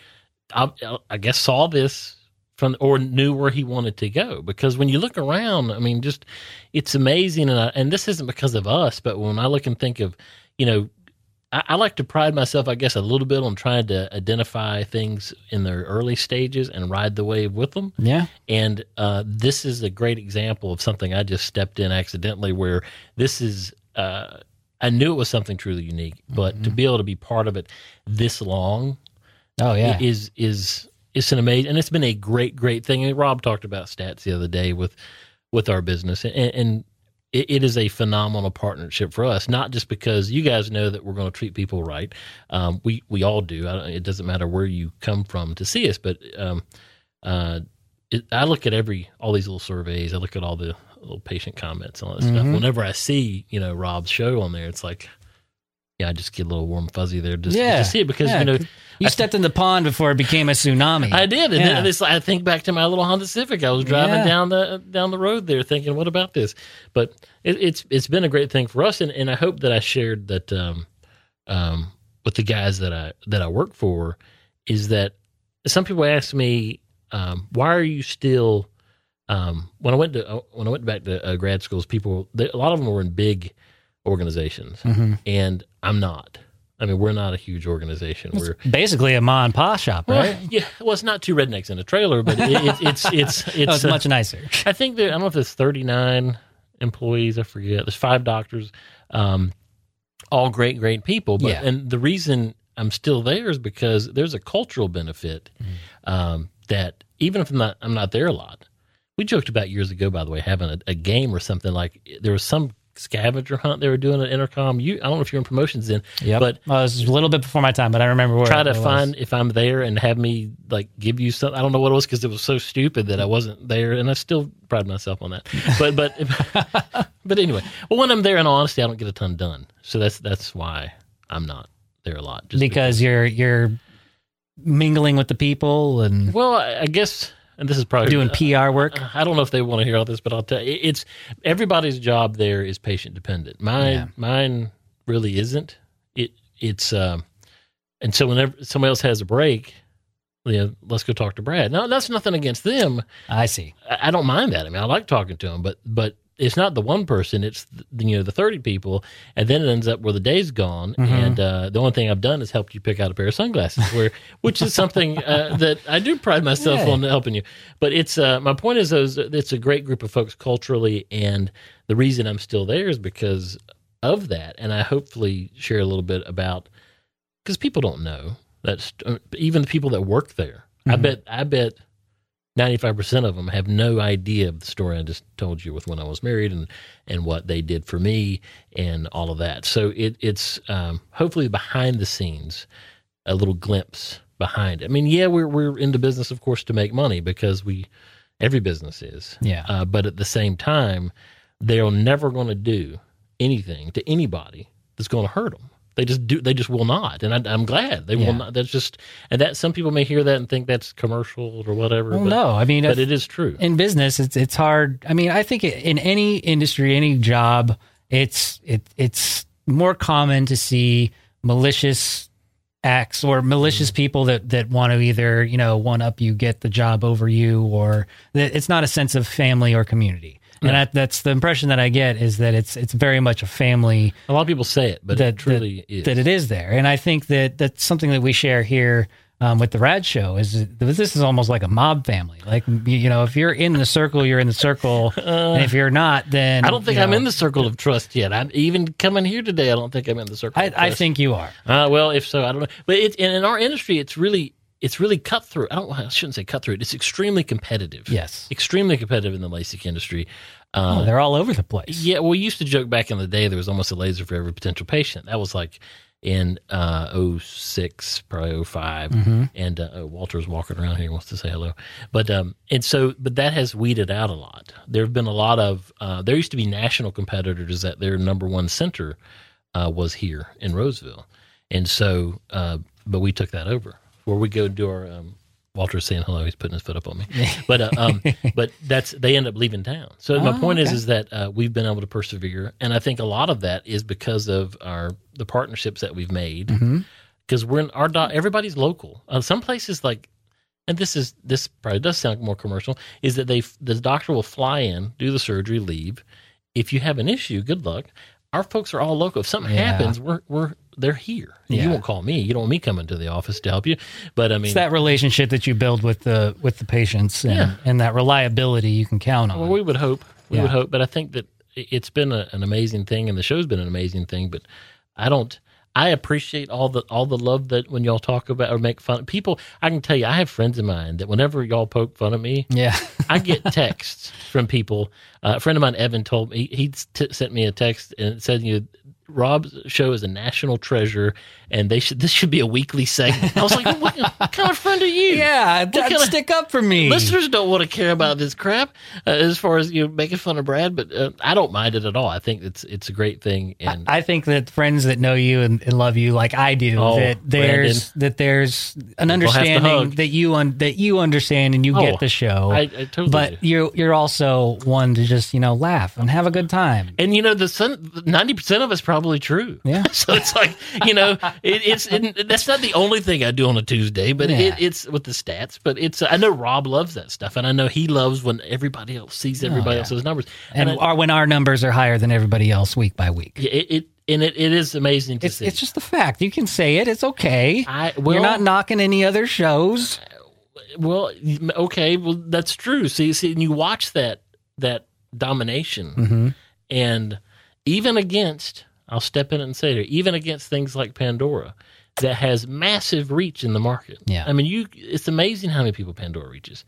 S2: I, I guess, saw this from, or knew where he wanted to go. Because when you look around, I mean, just, it's amazing. And, I, and this isn't because of us, but when I look and think of, you know, I, I like to pride myself, I guess, a little bit on trying to identify things in their early stages and ride the wave with them.
S1: Yeah.
S2: And uh, this is a great example of something I just stepped in accidentally, where this is, uh, I knew it was something truly unique, but mm-hmm. to be able to be part of it this long,
S1: oh yeah,
S2: is is it's an amazing, and it's been a great, great thing. And Rob talked about stats the other day with with our business, and, and it, it is a phenomenal partnership for us. Not just because you guys know that we're going to treat people right, um, we we all do. I don't, it doesn't matter where you come from to see us, but um, uh, it, I look at every all these little surveys. I look at all the little patient comments and all that mm-hmm. stuff. Whenever I see you know Rob's show on there, it's like. Yeah, I just get a little warm fuzzy there just,
S1: yeah.
S2: just to see it because,
S1: yeah.
S2: you know.
S1: You I, stepped in the pond before it became a tsunami.
S2: I did. And
S1: yeah.
S2: then this, I think back to my little Honda Civic. I was driving yeah. down the down the road there thinking, what about this? But it, it's it's been a great thing for us. And, and I hope that I shared that um, um, with the guys that I that I work for, is that some people ask me, um, why are you still, um, when I went to when I went back to uh, grad schools, people, they, a lot of them were in big organizations, mm-hmm. and I'm not. I mean, we're not a huge organization.
S1: It's
S2: we're
S1: basically a mom and pop shop, right?
S2: Well, yeah, well, it's not two rednecks in a trailer, but it, it, it's it's it's,
S1: oh, it's
S2: uh,
S1: much nicer.
S2: I think there. I don't know if there's thirty-nine employees. I forget. There's five doctors, um, all great, great people. But
S1: yeah.
S2: and the reason I'm still there is because there's a cultural benefit mm. um, that even if I'm not I'm not there a lot. we joked about years ago, by the way, having a, a game or something like there was some scavenger hunt they were doing at Intercom. You, I don't know if you're in promotions then,
S1: Yep.
S2: but
S1: Well, it was a little bit before my time, but I remember where
S2: try to
S1: it was.
S2: find if I'm there and have me like give you something. I don't know what it was because it was so stupid that I wasn't there, and I still pride myself on that. But but but anyway, well, when I'm there, in all honesty, I don't get a ton done. So that's that's why I'm not there a lot. Just
S1: because, because you're you're mingling with the people and
S2: well, I, I guess. And this is probably
S1: doing P R work.
S2: I don't know if they want to hear all this, but I'll tell you, it's everybody's job there is patient dependent. Mine,
S1: Yeah.
S2: mine really isn't. It, it's, um, and so whenever somebody else has a break, you know, let's go talk to Brad. Now, that's nothing against them.
S1: I see.
S2: I, I don't mind that. I mean, I like talking to them, but, but it's not the one person. It's the, you know the thirty people, and then it ends up where the day's gone,
S1: Mm-hmm.
S2: and uh, the only thing I've done is helped you pick out a pair of sunglasses, where which is something uh, that I do pride myself
S1: Yeah.
S2: on helping you. But it's uh, my point is, those it's a great group of folks culturally, and the reason I'm still there is because of that, and I hopefully share a little bit about because people don't know that even the people that work there.
S1: Mm-hmm.
S2: I bet I bet. ninety-five percent of them have no idea of the story I just told you with when I was married and, and what they did for me and all of that. So it, it's um, hopefully behind the scenes, a little glimpse behind it. I mean, yeah, we're we're in the business, of course, to make money because we every business is.
S1: Yeah.
S2: Uh, but at the same time, they're never going to do anything to anybody that's going to hurt them. They just do. They just will not, and I, I'm glad they
S1: Yeah.
S2: will not. That's just, and that some people may hear that and think that's commercial or whatever.
S1: Well,
S2: but,
S1: no, I mean,
S2: but
S1: if-
S2: it is true.
S1: in business, it's it's hard. I mean, I think in any industry, any job, it's it it's more common to see malicious acts or malicious people that that want to either you know one up you, get the job over you, or that it's not a sense of family or community. And that, that's the impression that I get is that it's it's very much a family.
S2: A lot of people say it, but
S1: that
S2: it truly
S1: that,
S2: is.
S1: that it is there. And I think that that's something that we share here um, with the Rad Show is that this is almost like a mob family. Like, you know, if you're in the circle, you're in the circle.
S2: Uh,
S1: and if you're not, then
S2: I don't think
S1: you
S2: I'm
S1: know,
S2: in the circle of trust yet. I'm even coming here today. I don't think I'm in the circle.
S1: I,
S2: of trust.
S1: I think you are.
S2: Uh, well, if so, I don't know. But it, in our industry, it's really it's really cutthroat. I don't. I shouldn't say cutthroat. It's extremely competitive.
S1: Yes.
S2: extremely competitive in the LASIK industry. Uh,
S1: Oh, they're all over the place.
S2: Yeah, well, we used to joke back in the day there was almost a laser for every potential patient. That was like in uh, oh six, probably oh five,
S1: Mm-hmm.
S2: and uh, oh, Walter's walking around here, wants to say hello. But um, and so, but that has weeded out a lot. There have been a lot of. Uh, there used to be national competitors that their number one center uh, was here in Roseville, and so, uh, but we took that over. Where we go do our. Um, Walter's saying hello. He's putting his foot up on me, but uh, um, but that's they end up leaving town. So my
S1: Oh,
S2: point is
S1: okay.
S2: is that uh, we've been able to persevere, and I think a lot of that is because of our the partnerships that we've made. Because
S1: Mm-hmm.
S2: we're in our doc, everybody's local. Uh, some places like, and this is this probably does sound more commercial, is that they the doctor will fly in, do the surgery, leave. If you have an issue, good luck. Our folks are all local. If something
S1: Yeah.
S2: happens, we're we're they're here.
S1: Yeah.
S2: You won't call me. You don't want me coming to the office to help you. But I mean,
S1: It's that relationship that you build with the with the patients and,
S2: Yeah.
S1: and that reliability you can count on.
S2: well, we would hope. We
S1: Yeah.
S2: would hope. But I think that it- it's been a, an amazing thing, and the show's been an amazing thing. But I don't. I appreciate all the all the love that when y'all talk about or make fun people. I can tell you, I have friends of mine that whenever y'all poke fun at me,
S1: yeah.
S2: I get texts from people. Uh, a friend of mine, Evan, told me he t- sent me a text and it said, "You, Rob's show is a national treasure, and they should this should be a weekly segment." I was like, "What, what kind of friend are you?"
S1: Yeah, d-
S2: kind of-
S1: stick up for me.
S2: Listeners don't want to care about this crap uh, as far as you know, making fun of Brad, but uh, I don't mind it at all. I think it's it's a great thing, and
S1: I think that friends that know you and, and love you like I do,
S2: Oh,
S1: that there's that there's an
S2: We'll have to
S1: understanding
S2: hug.
S1: that you un, that you understand and you
S2: Oh,
S1: get the show.
S2: I, I totally.
S1: but
S2: do.
S1: you're you're also one to just you know laugh and have a good time.
S2: And you know, the sun, ninety percent of it's probably true.
S1: Yeah.
S2: So it's like, you know, it, it's it, that's not the only thing I do on a Tuesday, but
S1: Yeah.
S2: it, it's with the stats. But it's I know Rob loves that stuff, and I know he loves when everybody else sees everybody
S1: Oh, yeah.
S2: else's numbers.
S1: And,
S2: I-
S1: our, when our numbers are higher than everybody else week by week.
S2: it, it and it, it is amazing to
S1: It's
S2: see.
S1: it's just the fact. You can say it. It's okay.
S2: I well,
S1: You're not knocking any other shows.
S2: well, okay, well that's true. See, see, and you watch that that domination,
S1: Mm-hmm.
S2: and even against, I'll step in and say it, even against things like Pandora, that has massive reach in the market.
S1: Yeah.
S2: I mean, you, it's amazing how many people Pandora reaches.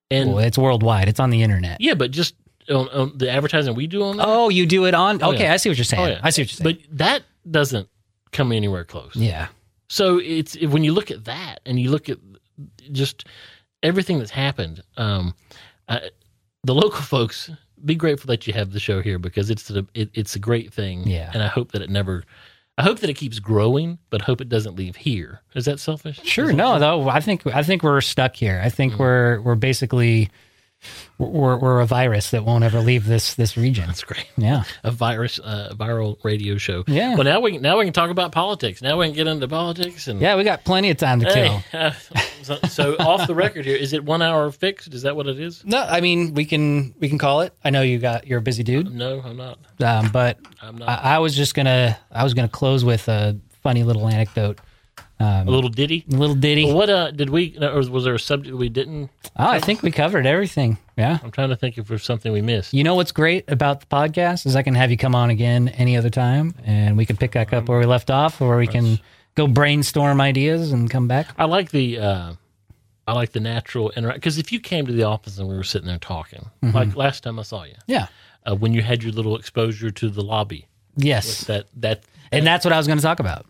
S2: And
S1: well, it's worldwide. It's on the internet.
S2: yeah, but just on, on the advertising we do on that.
S1: Oh, you do it on?
S2: Oh,
S1: Okay,
S2: yeah.
S1: I see what you're saying.
S2: Oh, yeah.
S1: I see what you're saying.
S2: But that doesn't come anywhere close.
S1: Yeah.
S2: So it's when you look at that and you look at just everything that's happened, um, I, the local folks, be grateful that you have the show here because it's a, it, it's a great thing.
S1: Yeah.
S2: And I hope that it never, I hope that it keeps growing, but hope it doesn't leave here. Is that selfish?
S1: Sure. No, though. I think I think we're stuck here. I think mm-hmm. we're we're basically we're we're a virus that won't ever leave this this region.
S2: That's great.
S1: Yeah.
S2: A virus, uh, viral radio show.
S1: Yeah.
S2: Well, now we can, now we can talk about politics. Now we can get into politics and
S1: yeah, we got plenty of time to
S2: hey,
S1: kill.
S2: Uh, so, so off the record here, is it one hour fixed? Is that what it is?
S1: No, I mean we can we can call it. I know you got you're a busy dude.
S2: No, I'm not.
S1: Um, but
S2: I'm not.
S1: I, I was just gonna I was gonna close with a funny little anecdote. Um,
S2: a little ditty.
S1: A little ditty.
S2: Well, what uh, did we? Or was there a subject we didn't?
S1: Oh, I think we covered everything. Yeah.
S2: I'm trying to think if there's something we missed.
S1: You know what's great about the podcast is I can have you come on again any other time, and we can pick back up where we left off, or we can go brainstorm ideas and come back.
S2: I like the uh, I like the natural interaction because if you came to the office and we were sitting there talking, mm-hmm. like last time I saw you,
S1: yeah,
S2: uh, when you had your little exposure to the lobby,
S1: yes,
S2: that that,
S1: and that's what I was going to talk about.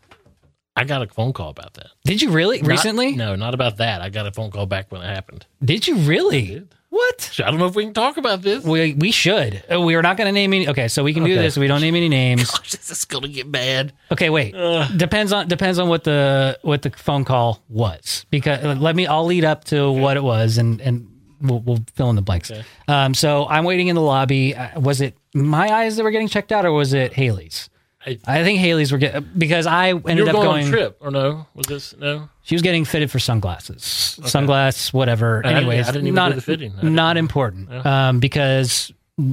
S2: I got a phone call about that.
S1: Did you really?
S2: Not,
S1: recently?
S2: No, not about that. I got a phone call back when it happened.
S1: Did you really?
S2: I did.
S1: What?
S2: I don't know if we can talk about this.
S1: We we should. We are not going to name any. Okay, so we can do
S2: okay.
S1: this. We don't name any names.
S2: Gosh, this is going to get bad.
S1: Okay, wait.
S2: Uh,
S1: depends on depends on what the what the phone call was. Because uh, let me. I'll lead up to okay. what it was, and and we'll, we'll fill in the blanks. Okay. Um. So I'm waiting in the lobby. Uh, was it my eyes that were getting checked out, or was it Haley's? I, I think Haley's were getting because I ended
S2: you were
S1: up
S2: going,
S1: going
S2: on a trip or no? Was this no?
S1: She was getting fitted for sunglasses, okay. sunglass, whatever.
S2: I
S1: Anyways,
S2: I didn't even
S1: not
S2: do the fitting.
S1: Not important, yeah. um, because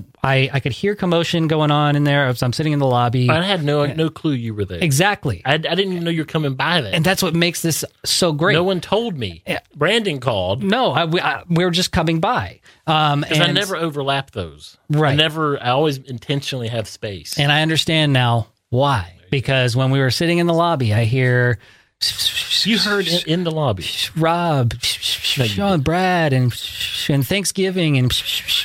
S1: I I could hear commotion going on in there. I'm sitting in the lobby.
S2: I had no no clue you were there.
S1: Exactly.
S2: I, I didn't even know you were coming by that.
S1: And that's what makes this so great.
S2: No one told me.
S1: Yeah.
S2: Brandon called.
S1: No, I, we, I, we were just coming by. Um,
S2: because I never overlap those.
S1: Right.
S2: I never. I always intentionally have space.
S1: And I understand now why. Because when we were sitting in the lobby, I hear
S2: you heard in, in the lobby
S1: Rob, Sean, Brad, and and Thanksgiving, and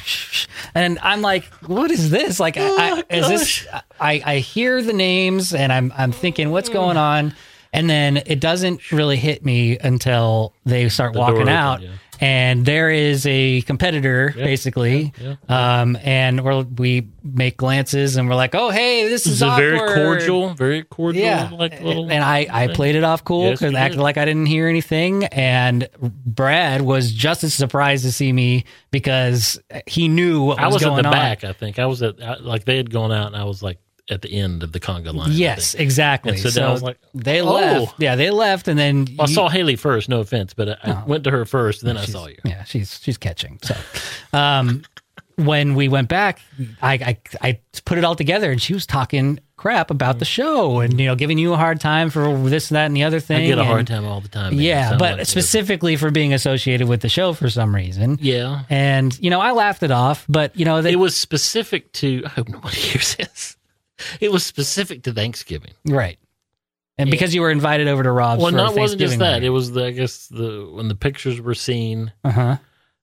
S1: and I'm like, what is this? Like, oh, I, is this? I, I hear the names, and I'm I'm thinking, what's going on? And then it doesn't really hit me until they start the walking out. Open, yeah. And there is a competitor, yeah, basically, yeah, yeah. Um, and we're, we make glances, and we're like, "Oh, hey, this is awkward."
S2: Very cordial, very cordial.
S1: Yeah,
S2: like little
S1: and I, I played it off cool because yes, I acted like I didn't hear anything. And Brad was just as surprised to see me because he knew what was,
S2: I was
S1: going
S2: at the
S1: on.
S2: back. I think I was at like they had gone out, and I was like at the end of the conga line.
S1: Yes, exactly.
S2: And so,
S1: so
S2: then I was like,
S1: they
S2: oh.
S1: left. Yeah, they left, and then
S2: well, you, I saw Haley first. No offense, but I, I oh, went to her first, and then I saw you.
S1: Yeah, she's she's catching. So, um, when we went back, I, I I put it all together, and she was talking crap about the show, and you know, giving you a hard time for this, that, and the other thing.
S2: I get a
S1: and,
S2: hard time all the time. Man.
S1: Yeah, but
S2: like
S1: specifically for being associated with the show for some reason.
S2: Yeah,
S1: and you know, I laughed it off, but you know, they,
S2: it was specific to. I hope nobody hears this. It was specific to Thanksgiving,
S1: right? And yeah. because you were invited over to Rob's.
S2: Well,
S1: for
S2: not wasn't just that.
S1: Night.
S2: It was the I guess the when the pictures were seen.
S1: Uh huh.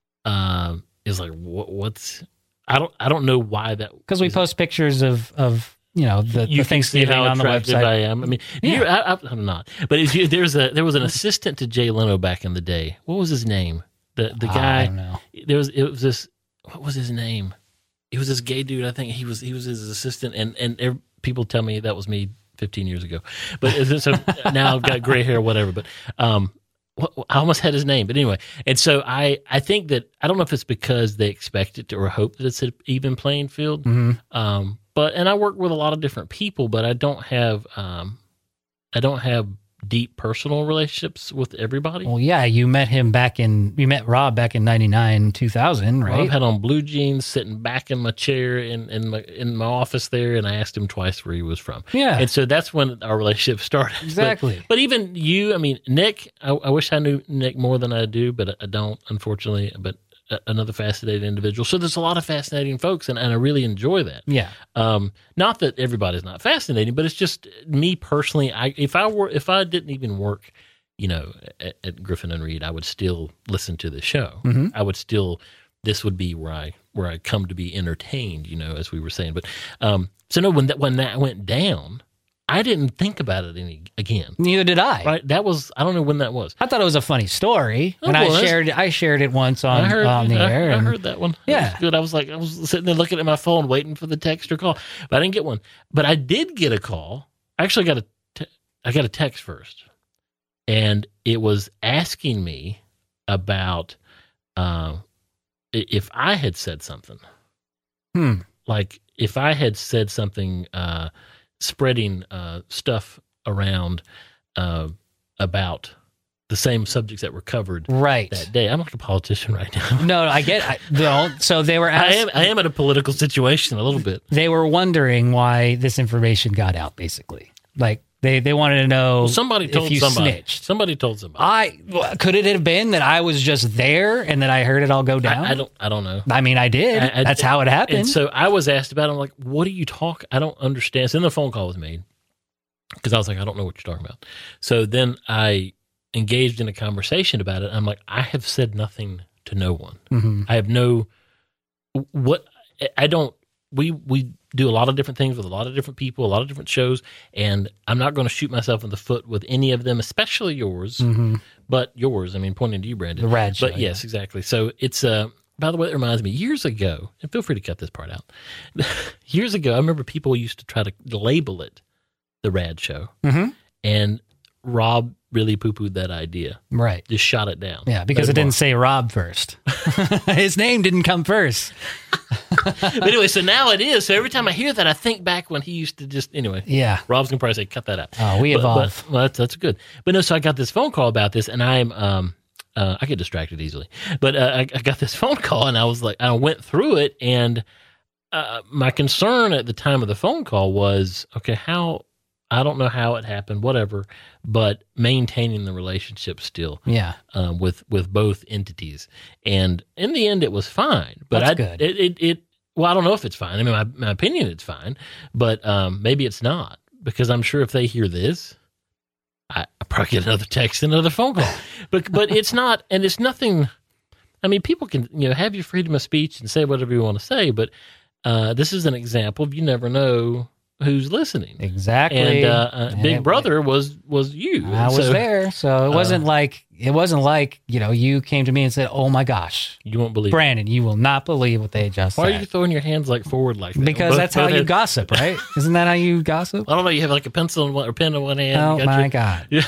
S2: Um, it's like what, what's I don't I don't know why that
S1: because we post pictures of of you know the,
S2: you
S1: the Thanksgiving
S2: how
S1: on the website.
S2: I am. I mean, yeah. you, I, I, I'm not. But if you, there's a there was an assistant to Jay Leno back in the day. What was his name? The the guy.
S1: I don't know.
S2: There was it was this. What was his name? He was this gay dude. I think he was he was his assistant, and and. Every, people tell me that was me fifteen years ago, but so now I've got gray hair, whatever. But um, I almost had his name, but anyway. And so I, I think that I don't know if it's because they expect it to, or hope that it's an even playing field.
S1: Mm-hmm.
S2: Um, but and I work with a lot of different people, but I don't have um, I don't have deep personal relationships with everybody.
S1: Well, yeah, you met him back in you met Rob back in ninety-nine, two thousand, right?
S2: Rob had on blue jeans, sitting back in my chair in in my in my office there, and I asked him twice where he was from.
S1: Yeah,
S2: and so that's when our relationship started.
S1: Exactly.
S2: But, but even you, I mean, Nick, I, I wish I knew Nick more than I do, but I don't, unfortunately. But another fascinating individual. So there's a lot of fascinating folks, and, and I really enjoy that.
S1: Yeah.
S2: Um, not that everybody's not fascinating, but it's just me personally. I if I were if I didn't even work you know, at, at Griffin and Reed, I would still listen to the show.
S1: Mhm.
S2: I would still, this would be where I where I come to be entertained, you know, as we were saying. But um, so no, when that when that went down, I didn't think about it any again.
S1: Neither did I.
S2: Right? That was I don't know when that was.
S1: I thought it was a funny story,
S2: It
S1: and
S2: was.
S1: I shared I shared it once on,
S2: I heard,
S1: on the
S2: I,
S1: air.
S2: I
S1: and-
S2: heard that one. It
S1: Yeah.
S2: was good. I was like, I was sitting there looking at my phone, waiting for the text or call, but I didn't get one. But I did get a call. I actually got a, te- I got a text first, and it was asking me about uh, i- if I had said something,
S1: Hmm.
S2: like if I had said something, uh, spreading uh, stuff around uh, about the same subjects that were covered
S1: Right.
S2: that day. I'm like a politician right now.
S1: No, I get. I, no, so they were.
S2: I
S1: Asked,
S2: am I am in a political situation a little bit.
S1: They were wondering why this information got out. Basically, like they they wanted to know.
S2: Well, somebody
S1: if
S2: told
S1: you
S2: somebody.
S1: snitched.
S2: Somebody told somebody.
S1: I well, could it have been that I was just there and that I heard it all go down?
S2: I, I don't I don't know.
S1: I mean, I did.
S2: I- I-
S1: That's how it happened.
S2: And so I was asked about it. I'm like, what do you talk? I don't understand. So then the phone call was made because I was like, I don't know what you're talking about. So then I engaged in a conversation about it. I'm like, I have said nothing to no one.
S1: Mhm.
S2: I have no what I don't. We we do a lot of different things with a lot of different people, a lot of different shows, and I'm not going to shoot myself in the foot with any of them, especially yours.
S1: Mhm.
S2: But yours, I mean, pointing to you, Brandon.
S1: The Rad Show,
S2: But yes, exactly. So it's uh. By the way, it reminds me, years ago, and feel free to cut this part out. Years ago, I remember people used to try to label it the Rad Show,
S1: Mhm.
S2: and Rob really poo-pooed that idea.
S1: Right.
S2: Just shot it down.
S1: Yeah, because
S2: Let
S1: it didn't
S2: mark.
S1: say Rob first. His name didn't come first.
S2: But anyway, so now it is. So every time I hear that, I think back when he used to just, anyway.
S1: Yeah.
S2: Rob's going to probably say, cut that out.
S1: Oh, we
S2: But-
S1: evolve.
S2: But, well, that's, that's good. But no, so I got this phone call about this, and I'm, um, uh, I get distracted easily. But uh, I, I got this phone call, and I was like, I went through it, and uh, my concern at the time of the phone call was, okay, how, I don't know how it happened, whatever, but maintaining the relationship still
S1: Yeah.
S2: um, with with both entities, and in the end, it was fine. But
S1: That's
S2: I,
S1: good.
S2: It, it it well, I don't know if it's fine. I mean, my my opinion, it's fine, but um, maybe it's not, because I'm sure if they hear this, I, I probably get another text, and another phone call. but but it's not, and it's nothing. I mean, people can, you know, have your freedom of speech and say whatever you want to say, but uh, this is an example of you never know who's listening.
S1: Exactly.
S2: And uh, uh,
S1: And
S2: Big
S1: it-
S2: Brother was was you.
S1: I
S2: And
S1: was
S2: so
S1: there, so it wasn't like it wasn't like you know you came to me and said, "Oh my gosh,
S2: You won't believe.
S1: Brandon, you will not believe what they just
S2: Why
S1: said."
S2: are you throwing your hands like forward like that?
S1: Because
S2: Both-
S1: that's how
S2: both
S1: you
S2: hands-
S1: gossip, right? Isn't that how you gossip?
S2: I don't know. You have like a pencil in one, or pen in one hand.
S1: Oh
S2: you got
S1: my
S2: your-
S1: god!
S2: Yeah.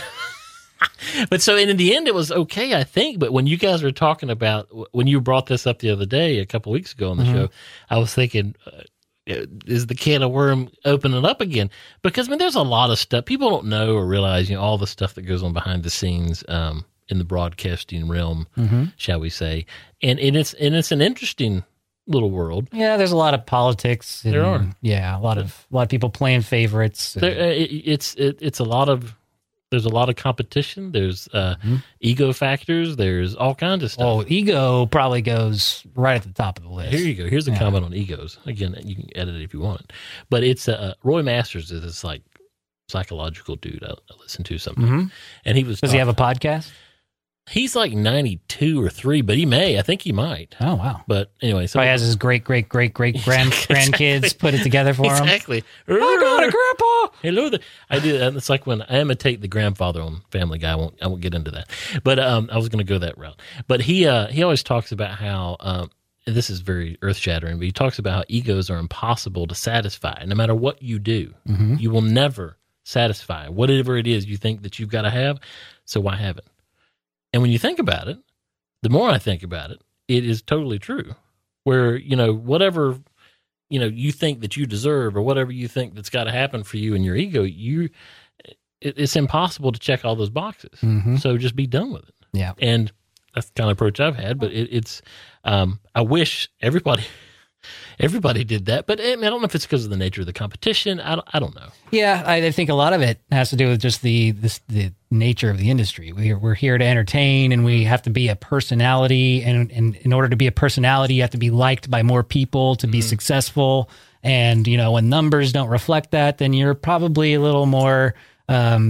S2: But so, and in the end, it was okay, I think. But when you guys were talking about, when you brought this up the other day, a couple weeks ago on the
S1: Mhm.
S2: show, I was thinking, uh, is the can of worm opening up again? Because I mean, there's a lot of stuff people don't know or realize. You know, all the stuff that goes on behind the scenes um, in the broadcasting realm,
S1: hmm
S2: shall we say? And, and it's and it's an interesting little world.
S1: Yeah, there's a lot of politics. And,
S2: There are.
S1: Yeah, a lot of a lot of people playing favorites. and-
S2: There, uh, it, it's it, it's a lot of there's a lot of competition. There's uh,
S1: Mhm.
S2: ego factors. There's all kinds of stuff.
S1: oh, ego probably goes right at the top of the list.
S2: Here you go. Here's a
S1: Yeah.
S2: comment on egos. Again, you can edit it if you want it. But it's uh, Roy Masters is this like psychological dude I, I listen to sometimes,
S1: hmm
S2: and he was.
S1: Does he have a
S2: talking-
S1: podcast?
S2: He's like ninety-two or three, but he may. I think he might.
S1: Oh wow!
S2: But anyway, so
S1: Probably has his great great great great grand
S2: Exactly.
S1: grandkids put it together for him.
S2: exactly.
S1: I got it, Grandpa.
S2: Hello there. I do. and It's like when I imitate the grandfather on Family Guy. I won't. I won't get into that. But um, I was going to go that route. But he uh, he always talks about how um, and this is very earth shattering. But he talks about how egos are impossible to satisfy. No matter what you do,
S1: hmm
S2: you will never satisfy whatever it is you think that you've got to have. So why have it? And when you think about it, the more I think about it, it is totally true. Where you know whatever. You know, you think that you deserve, or whatever you think that's got to happen for you and your ego, you, it, it's impossible to check all those boxes.
S1: hmm
S2: So just be done with it.
S1: Yeah.
S2: And that's the kind of approach I've had. But it, it's, um, I wish everybody, everybody did that. But I, mean, I don't know if it's because of the nature of the competition. I don't, I don't know.
S1: Yeah, I, I think a lot of it has to do with just the this, the nature of the industry. We're we're here to entertain, and we have to be a personality. And, and in order to be a personality, you have to be liked by more people to be successful. And you know, when numbers don't reflect that, then you're probably a little more um,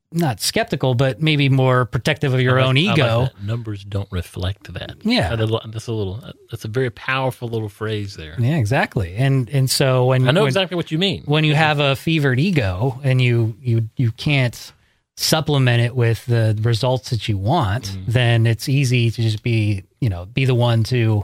S1: not skeptical, but maybe more protective of your
S2: I like,
S1: own
S2: I like
S1: ego.
S2: that. Numbers don't reflect that.
S1: Yeah.
S2: That's a little, that's a very powerful little phrase there.
S1: Yeah, exactly. And and so when
S2: I know
S1: when,
S2: exactly what you mean.
S1: when you have a fevered ego and you you you can't supplement it with the results that you want, mm-hmm. then it's easy to just be, you know, be the one to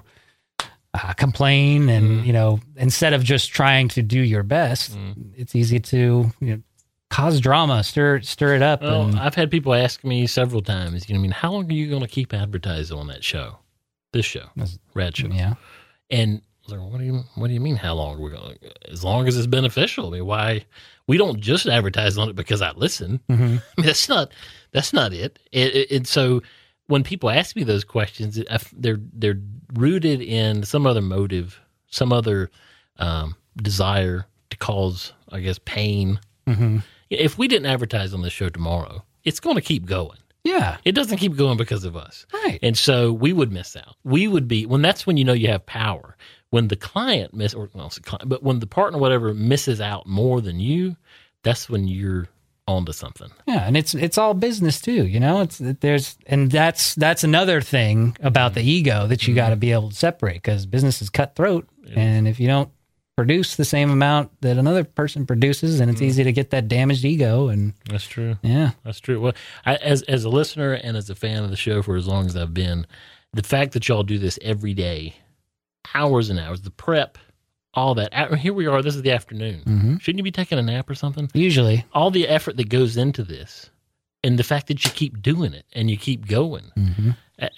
S1: uh, complain and, mm-hmm. you know, instead of just trying to do your best, mm-hmm. it's easy to, you know, cause drama, stir stir it up.
S2: Well,
S1: and,
S2: I've had people ask me several times, you know, I mean, how long are you going to keep advertising on that show? This show, Rad Show.
S1: Yeah.
S2: And like, what do you what do you mean how long we're going to, as long as it's beneficial? I mean, why we don't just advertise on it because I listen. Mm-hmm. I mean, that's not that's not it. it, it and so when people ask me those questions, they're they're rooted in some other motive, some other um, desire to cause, I guess, pain. Mm-hmm. If we didn't advertise on this show tomorrow, it's going to keep going.
S1: Yeah.
S2: It doesn't keep going because of us.
S1: Right.
S2: And so we would miss out. We would be, when that's when you know you have power. When the client miss, or well, it's a client, but when the partner, whatever, misses out more than you, that's when you're onto something.
S1: Yeah. And it's, it's all business too, you know, it's, there's, and that's, that's another thing about mm-hmm. the ego that you mm-hmm. got to be able to separate, because business is cutthroat. It and is. If you don't produce the same amount that another person produces, and it's mm. easy to get that damaged ego. And
S2: that's true.
S1: Yeah,
S2: that's true. Well, I, as as a listener and as a fan of the show for as long as I've been, the fact that y'all do this every day, hours and hours, the prep, all that. Here we are. This is the afternoon. Mm-hmm. Shouldn't you be taking a nap or something?
S1: Usually,
S2: all the effort that goes into this, and the fact that you keep doing it and you keep going. Mm-hmm. Uh,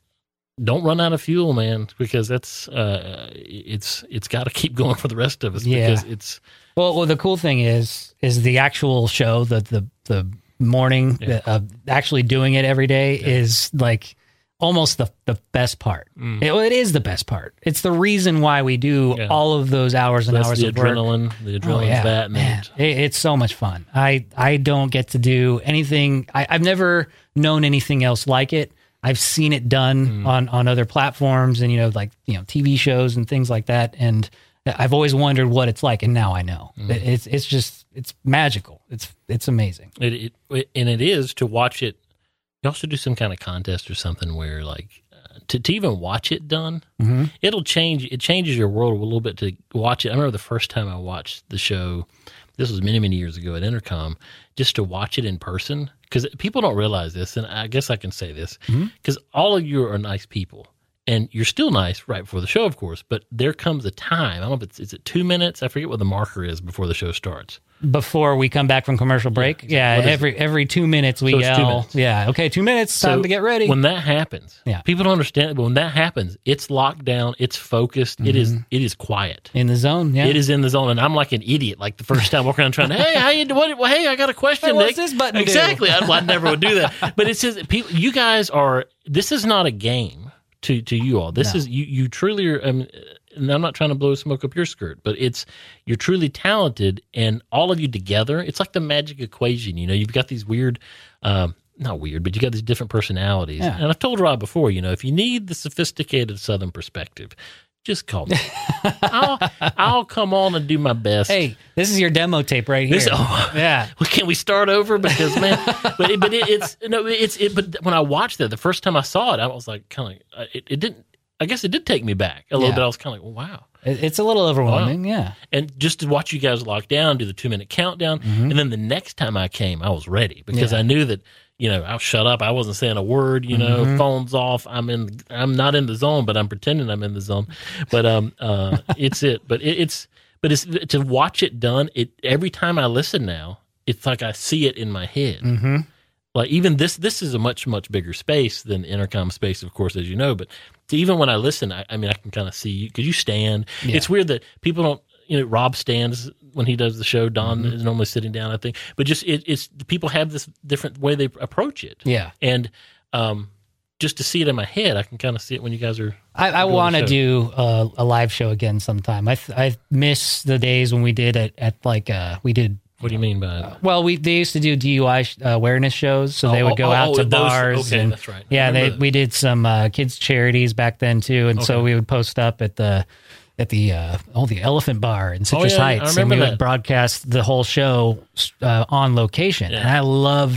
S2: Don't run out of fuel, man, because that's uh, it's it's got to keep going for the rest of us.
S1: Yeah.
S2: Because it's
S1: well, well. The cool thing is, is the actual show, the the the morning, yeah. the, uh, actually doing it every day yeah. is like almost the the best part. Mm. It, it is the best part. It's the reason why we do yeah. all of those hours and
S2: that's
S1: hours
S2: the
S1: of
S2: adrenaline,
S1: work.
S2: The adrenaline,
S1: oh, yeah.
S2: that,
S1: man, it, it's so much fun. I I don't get to do anything. I, I've never known anything else like it. I've seen it done mm. on, on other platforms and, you know, like, you know, T V shows and things like that. And I've always wondered what it's like. And now I know. Mm. It's it's just, it's magical. It's it's amazing.
S2: It, it And it is to watch it. You also do some kind of contest or something where, like, uh, to, to even watch it done, mm-hmm. it'll change. It changes your world a little bit to watch it. I remember the first time I watched the show, this was many, many years ago at Intercom, just to watch it in person. Because people don't realize this, and I guess I can say this, because mm-hmm. all of you are nice people, and you're still nice right before the show, of course, but there comes a time, I don't know if it's, is it two minutes? I forget what the marker is before the show starts.
S1: Before we come back from commercial break? Yeah, exactly. yeah every every two minutes we so yell. Two minutes. Yeah, okay, two minutes, time so to get ready.
S2: When that happens, yeah. people don't understand it, but when that happens, it's locked down, it's focused, mm-hmm. it is it is quiet.
S1: In the zone, yeah.
S2: It is in the zone, and I'm like an idiot, like the first time walking around trying to, hey, how you doing? Well, hey, I got a question,
S1: hey,
S2: Nick.
S1: What's this button
S2: Exactly,
S1: do?
S2: I, I never would do that. But it says, people, you guys are, this is not a game to, to you all. This no. is, you, you truly are, um, and I'm not trying to blow smoke up your skirt, but it's, you're truly talented, and all of you together, it's like the magic equation. You know, you've got these weird, um, not weird, but you got these different personalities. Yeah. And I've told Rob before, you know, if you need the sophisticated Southern perspective, just call me. I'll, I'll come on and do my best.
S1: Hey, this is your demo tape right here.
S2: This, oh,
S1: yeah.
S2: Well, can we start over? Because man, but it, but it, it's no, it's it. But when I watched it the first time I saw it, I was like, kind of, it, it didn't. I guess it did take me back a little
S1: yeah.
S2: bit. I was kind of like, well, wow.
S1: It's a little overwhelming,
S2: wow.
S1: yeah.
S2: And just to watch you guys lock down, do the two minute countdown, mm-hmm. and then the next time I came, I was ready because yeah. I knew that. You know, I'll shut up. I wasn't saying a word, you know, mm-hmm. phone's off. I'm in, I'm not in the zone, but I'm pretending I'm in the zone. But, um, uh, it's it, but it, it's, but it's to watch it done. It, every time I listen now, it's like I see it in my head. Mm-hmm. Like even this, this is a much, much bigger space than Intercom space, of course, as you know, but even when I listen, I, I mean, I can kind of see you because you stand. Yeah. It's weird that people don't, you know, Rob stands when he does the show. Don mm-hmm. is normally sitting down, I think. But just it, it's people have this different way they approach it.
S1: Yeah,
S2: and um, just to see it in my head, I can kind of see it when you guys are.
S1: I, I want to do a, a live show again sometime. I I miss the days when we did it at like uh we did.
S2: What do you mean by that?
S1: Uh, well, we they used to do D U I sh- uh, awareness shows, so oh, they would go oh, out oh, to those, bars.
S2: Okay,
S1: and,
S2: that's right.
S1: Yeah, they we did some uh, kids charities back then too, and okay. so we would post up at the. At the uh, oh the Elephant Bar in Citrus
S2: oh, yeah,
S1: Heights, and we
S2: that.
S1: would broadcast the whole show uh, on location. Yeah. And I loved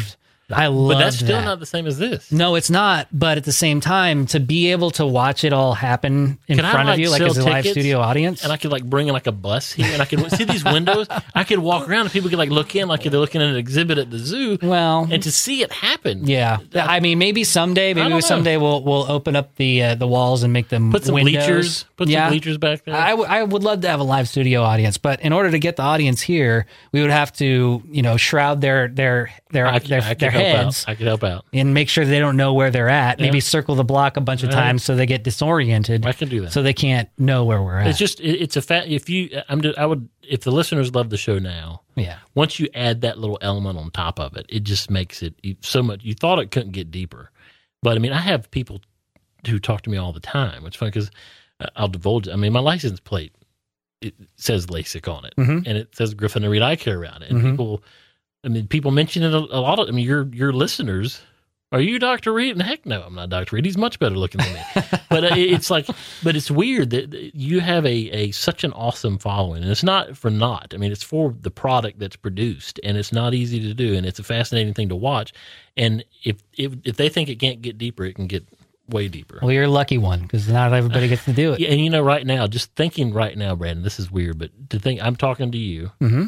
S1: I love
S2: But that's still
S1: that.
S2: not the same as this.
S1: No, it's not. But at the same time, to be able to watch it all happen in
S2: Can I,
S1: front
S2: like,
S1: of you, like
S2: sell
S1: as a live
S2: tickets?
S1: studio audience,
S2: And I could like bring in like a bus here, and I could see these windows. I could walk around, and people could like look in like they're looking at an exhibit at the zoo.
S1: well,
S2: and to see it happen,
S1: yeah. I mean, maybe someday, maybe
S2: don't know.
S1: someday we'll we'll open up the uh, the walls and make them
S2: put some
S1: windows.
S2: bleachers, put
S1: yeah.
S2: some bleachers back there.
S1: I, w- I would love to have a live studio audience, but in order to get the audience here, we would have to, you know, shroud their their their
S2: I,
S1: their,
S2: I could
S1: their
S2: help
S1: heads
S2: out. I could help out.
S1: and make sure they don't know where they're at. Maybe
S2: Yeah.
S1: circle the block a bunch of
S2: Right.
S1: times so they get disoriented.
S2: I can do that.
S1: So they can't know where we're at.
S2: It's just it, it's a fat. If you, I'm, just, I would, if the listeners love the show now,
S1: yeah.
S2: once you add that little element on top of it, it just makes it so much. You thought it couldn't get deeper, but I mean, I have people who talk to me all the time. It's funny because I'll divulge. I mean, my license plate, it says LASIK on it,
S1: Mhm.
S2: and it says Griffin and Reed Eye Care around it. And
S1: Mhm.
S2: people, I mean, people mention it a, a lot of. I mean, your your listeners. Are you Doctor Reed? And heck no, I'm not Doctor Reed. He's much better looking than me. But uh, it's like, but it's weird that that you have a, a such an awesome following, and it's not for naught. I mean, it's for the product that's produced, and it's not easy to do, and it's a fascinating thing to watch. And if if, if they think it can't get deeper, it can get way deeper.
S1: Well, you're a lucky one because not everybody gets to do it.
S2: Yeah, and you know, right now, just thinking right now, Brandon, this is weird, but to think I'm talking to you,
S1: Mm-hmm.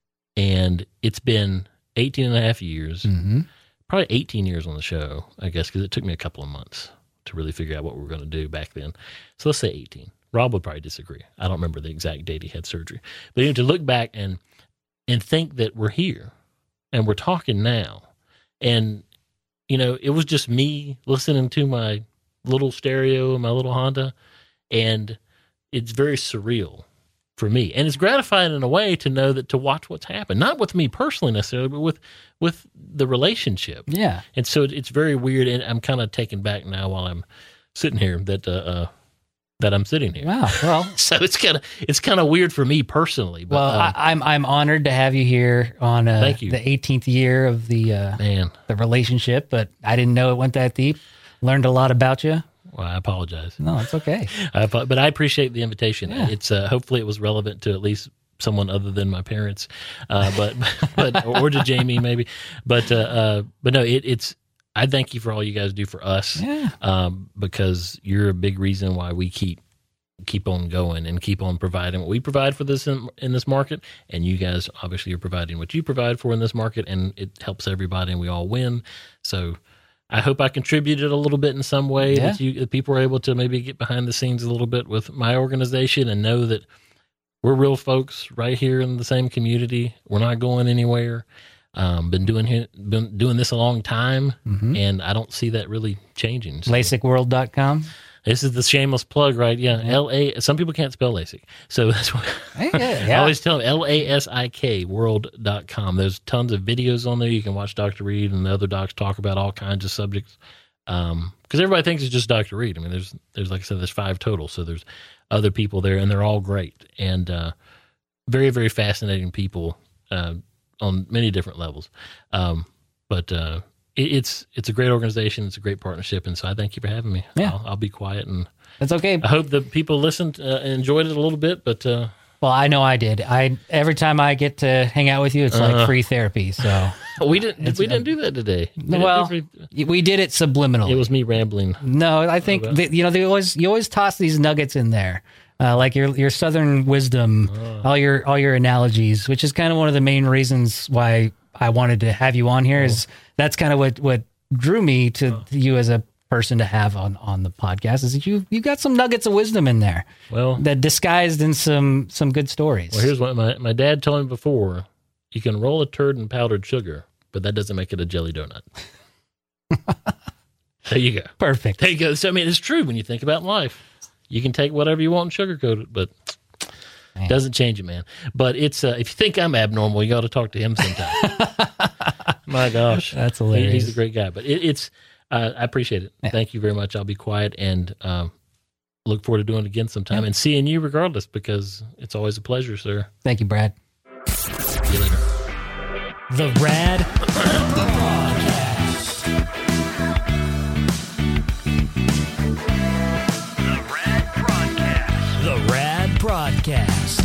S2: and it's been eighteen and a half years.
S1: Mm-hmm.
S2: Probably eighteen years on the show, I guess, because it took me a couple of months to really figure out what we were going to do back then. So let's say eighteen. Rob would probably disagree. I don't remember the exact date he had surgery. But even to look back and and think that we're here and we're talking now. And, you know, it was just me listening to my little stereo, my little Honda, and it's very surreal for me. And it's gratifying in a way to know that to watch what's happened, not with me personally necessarily, but with with the relationship.
S1: Yeah.
S2: And so it, it's very weird, and I'm kind of taken back now while I'm sitting here that uh, uh that I'm sitting here.
S1: Wow. Well,
S2: So it's kind of it's kind of weird for me personally. But,
S1: well,
S2: um,
S1: I, I'm I'm honored to have you here on uh,
S2: Thank you.
S1: the eighteenth year of the uh,
S2: man,
S1: the relationship, but I didn't know it went that deep. Learned a lot about you.
S2: well, I apologize.
S1: No, it's okay.
S2: I, apo- but I appreciate the invitation.
S1: Yeah.
S2: It's uh, hopefully it was relevant to at least someone other than my parents, uh, but but or to Jamie maybe. But uh, uh, but no, it, it's. I thank you for all you guys do for us,
S1: Yeah.
S2: um, because you're a big reason why we keep keep on going and keep on providing what we provide for this in, in this market, and you guys obviously are providing what you provide for in this market, and it helps everybody, and we all win. So I hope I contributed a little bit in some way
S1: Yeah.
S2: that you that people are able to maybe get behind the scenes a little bit with my organization and know that we're real folks right here in the same community. We're not going anywhere. Um, been doing here, been doing this a long time,
S1: Mhm.
S2: and I don't see that really changing. So
S1: LASIK world dot com.
S2: this is the shameless plug, right? Yeah, L A. Some people can't spell LASIK, so that's why
S1: Hey, yeah,
S2: I
S1: yeah.
S2: always tell them L A S I K world dot com. There's tons of videos on there. You can watch Doctor Reed and the other docs talk about all kinds of subjects. Um, because everybody thinks it's just Doctor Reed. I mean, there's there's like I said, there's five total, so there's other people there, and they're all great and uh, very very fascinating people uh, on many different levels. Um, but uh, it, it's it's a great organization. It's a great partnership, and so I thank you for having me.
S1: Yeah.
S2: I'll, I'll be quiet, and
S1: That's okay.
S2: I hope that people listened uh, and enjoyed it a little bit. But uh,
S1: Well, I know I did. I every time I get to hang out with you, it's
S2: Uh-huh.
S1: like free therapy. So
S2: we didn't
S1: It's-
S2: we didn't do that today. We didn't
S1: well,
S2: do free-
S1: we did it subliminally.
S2: it was me rambling.
S1: No, I think
S2: Okay.
S1: that, you know they always you always toss these nuggets in there, uh, like your your Southern wisdom, all your all your analogies, which is kind of one of the main reasons why I wanted to have you on here. Is that's kind of what what drew me to you as a person to have on on the podcast. Is that you you got some nuggets of wisdom in there
S2: Well,
S1: that disguised in some some good stories.
S2: well, here's what my my dad told me before: you can roll a turd in powdered sugar, but that doesn't make it a jelly donut. There you go.
S1: Perfect.
S2: There you go. So I mean, it's true when you think about life. You can take whatever you want and sugarcoat it, but
S1: Man.
S2: doesn't change it, man. But it's uh, if you think I'm abnormal, you got to talk to him sometime. My gosh,
S1: That's
S2: He-
S1: hilarious.
S2: he's a great guy. But it, it's uh, I appreciate it.
S1: Yeah.
S2: Thank you very much. I'll be quiet and um, look forward to doing it again sometime
S1: Yeah.
S2: and seeing you regardless, because it's always a pleasure, sir.
S1: Thank you, Brad.
S2: See you later.
S1: The Rad
S3: The Rad Broadcast.
S1: The Rad Broadcast.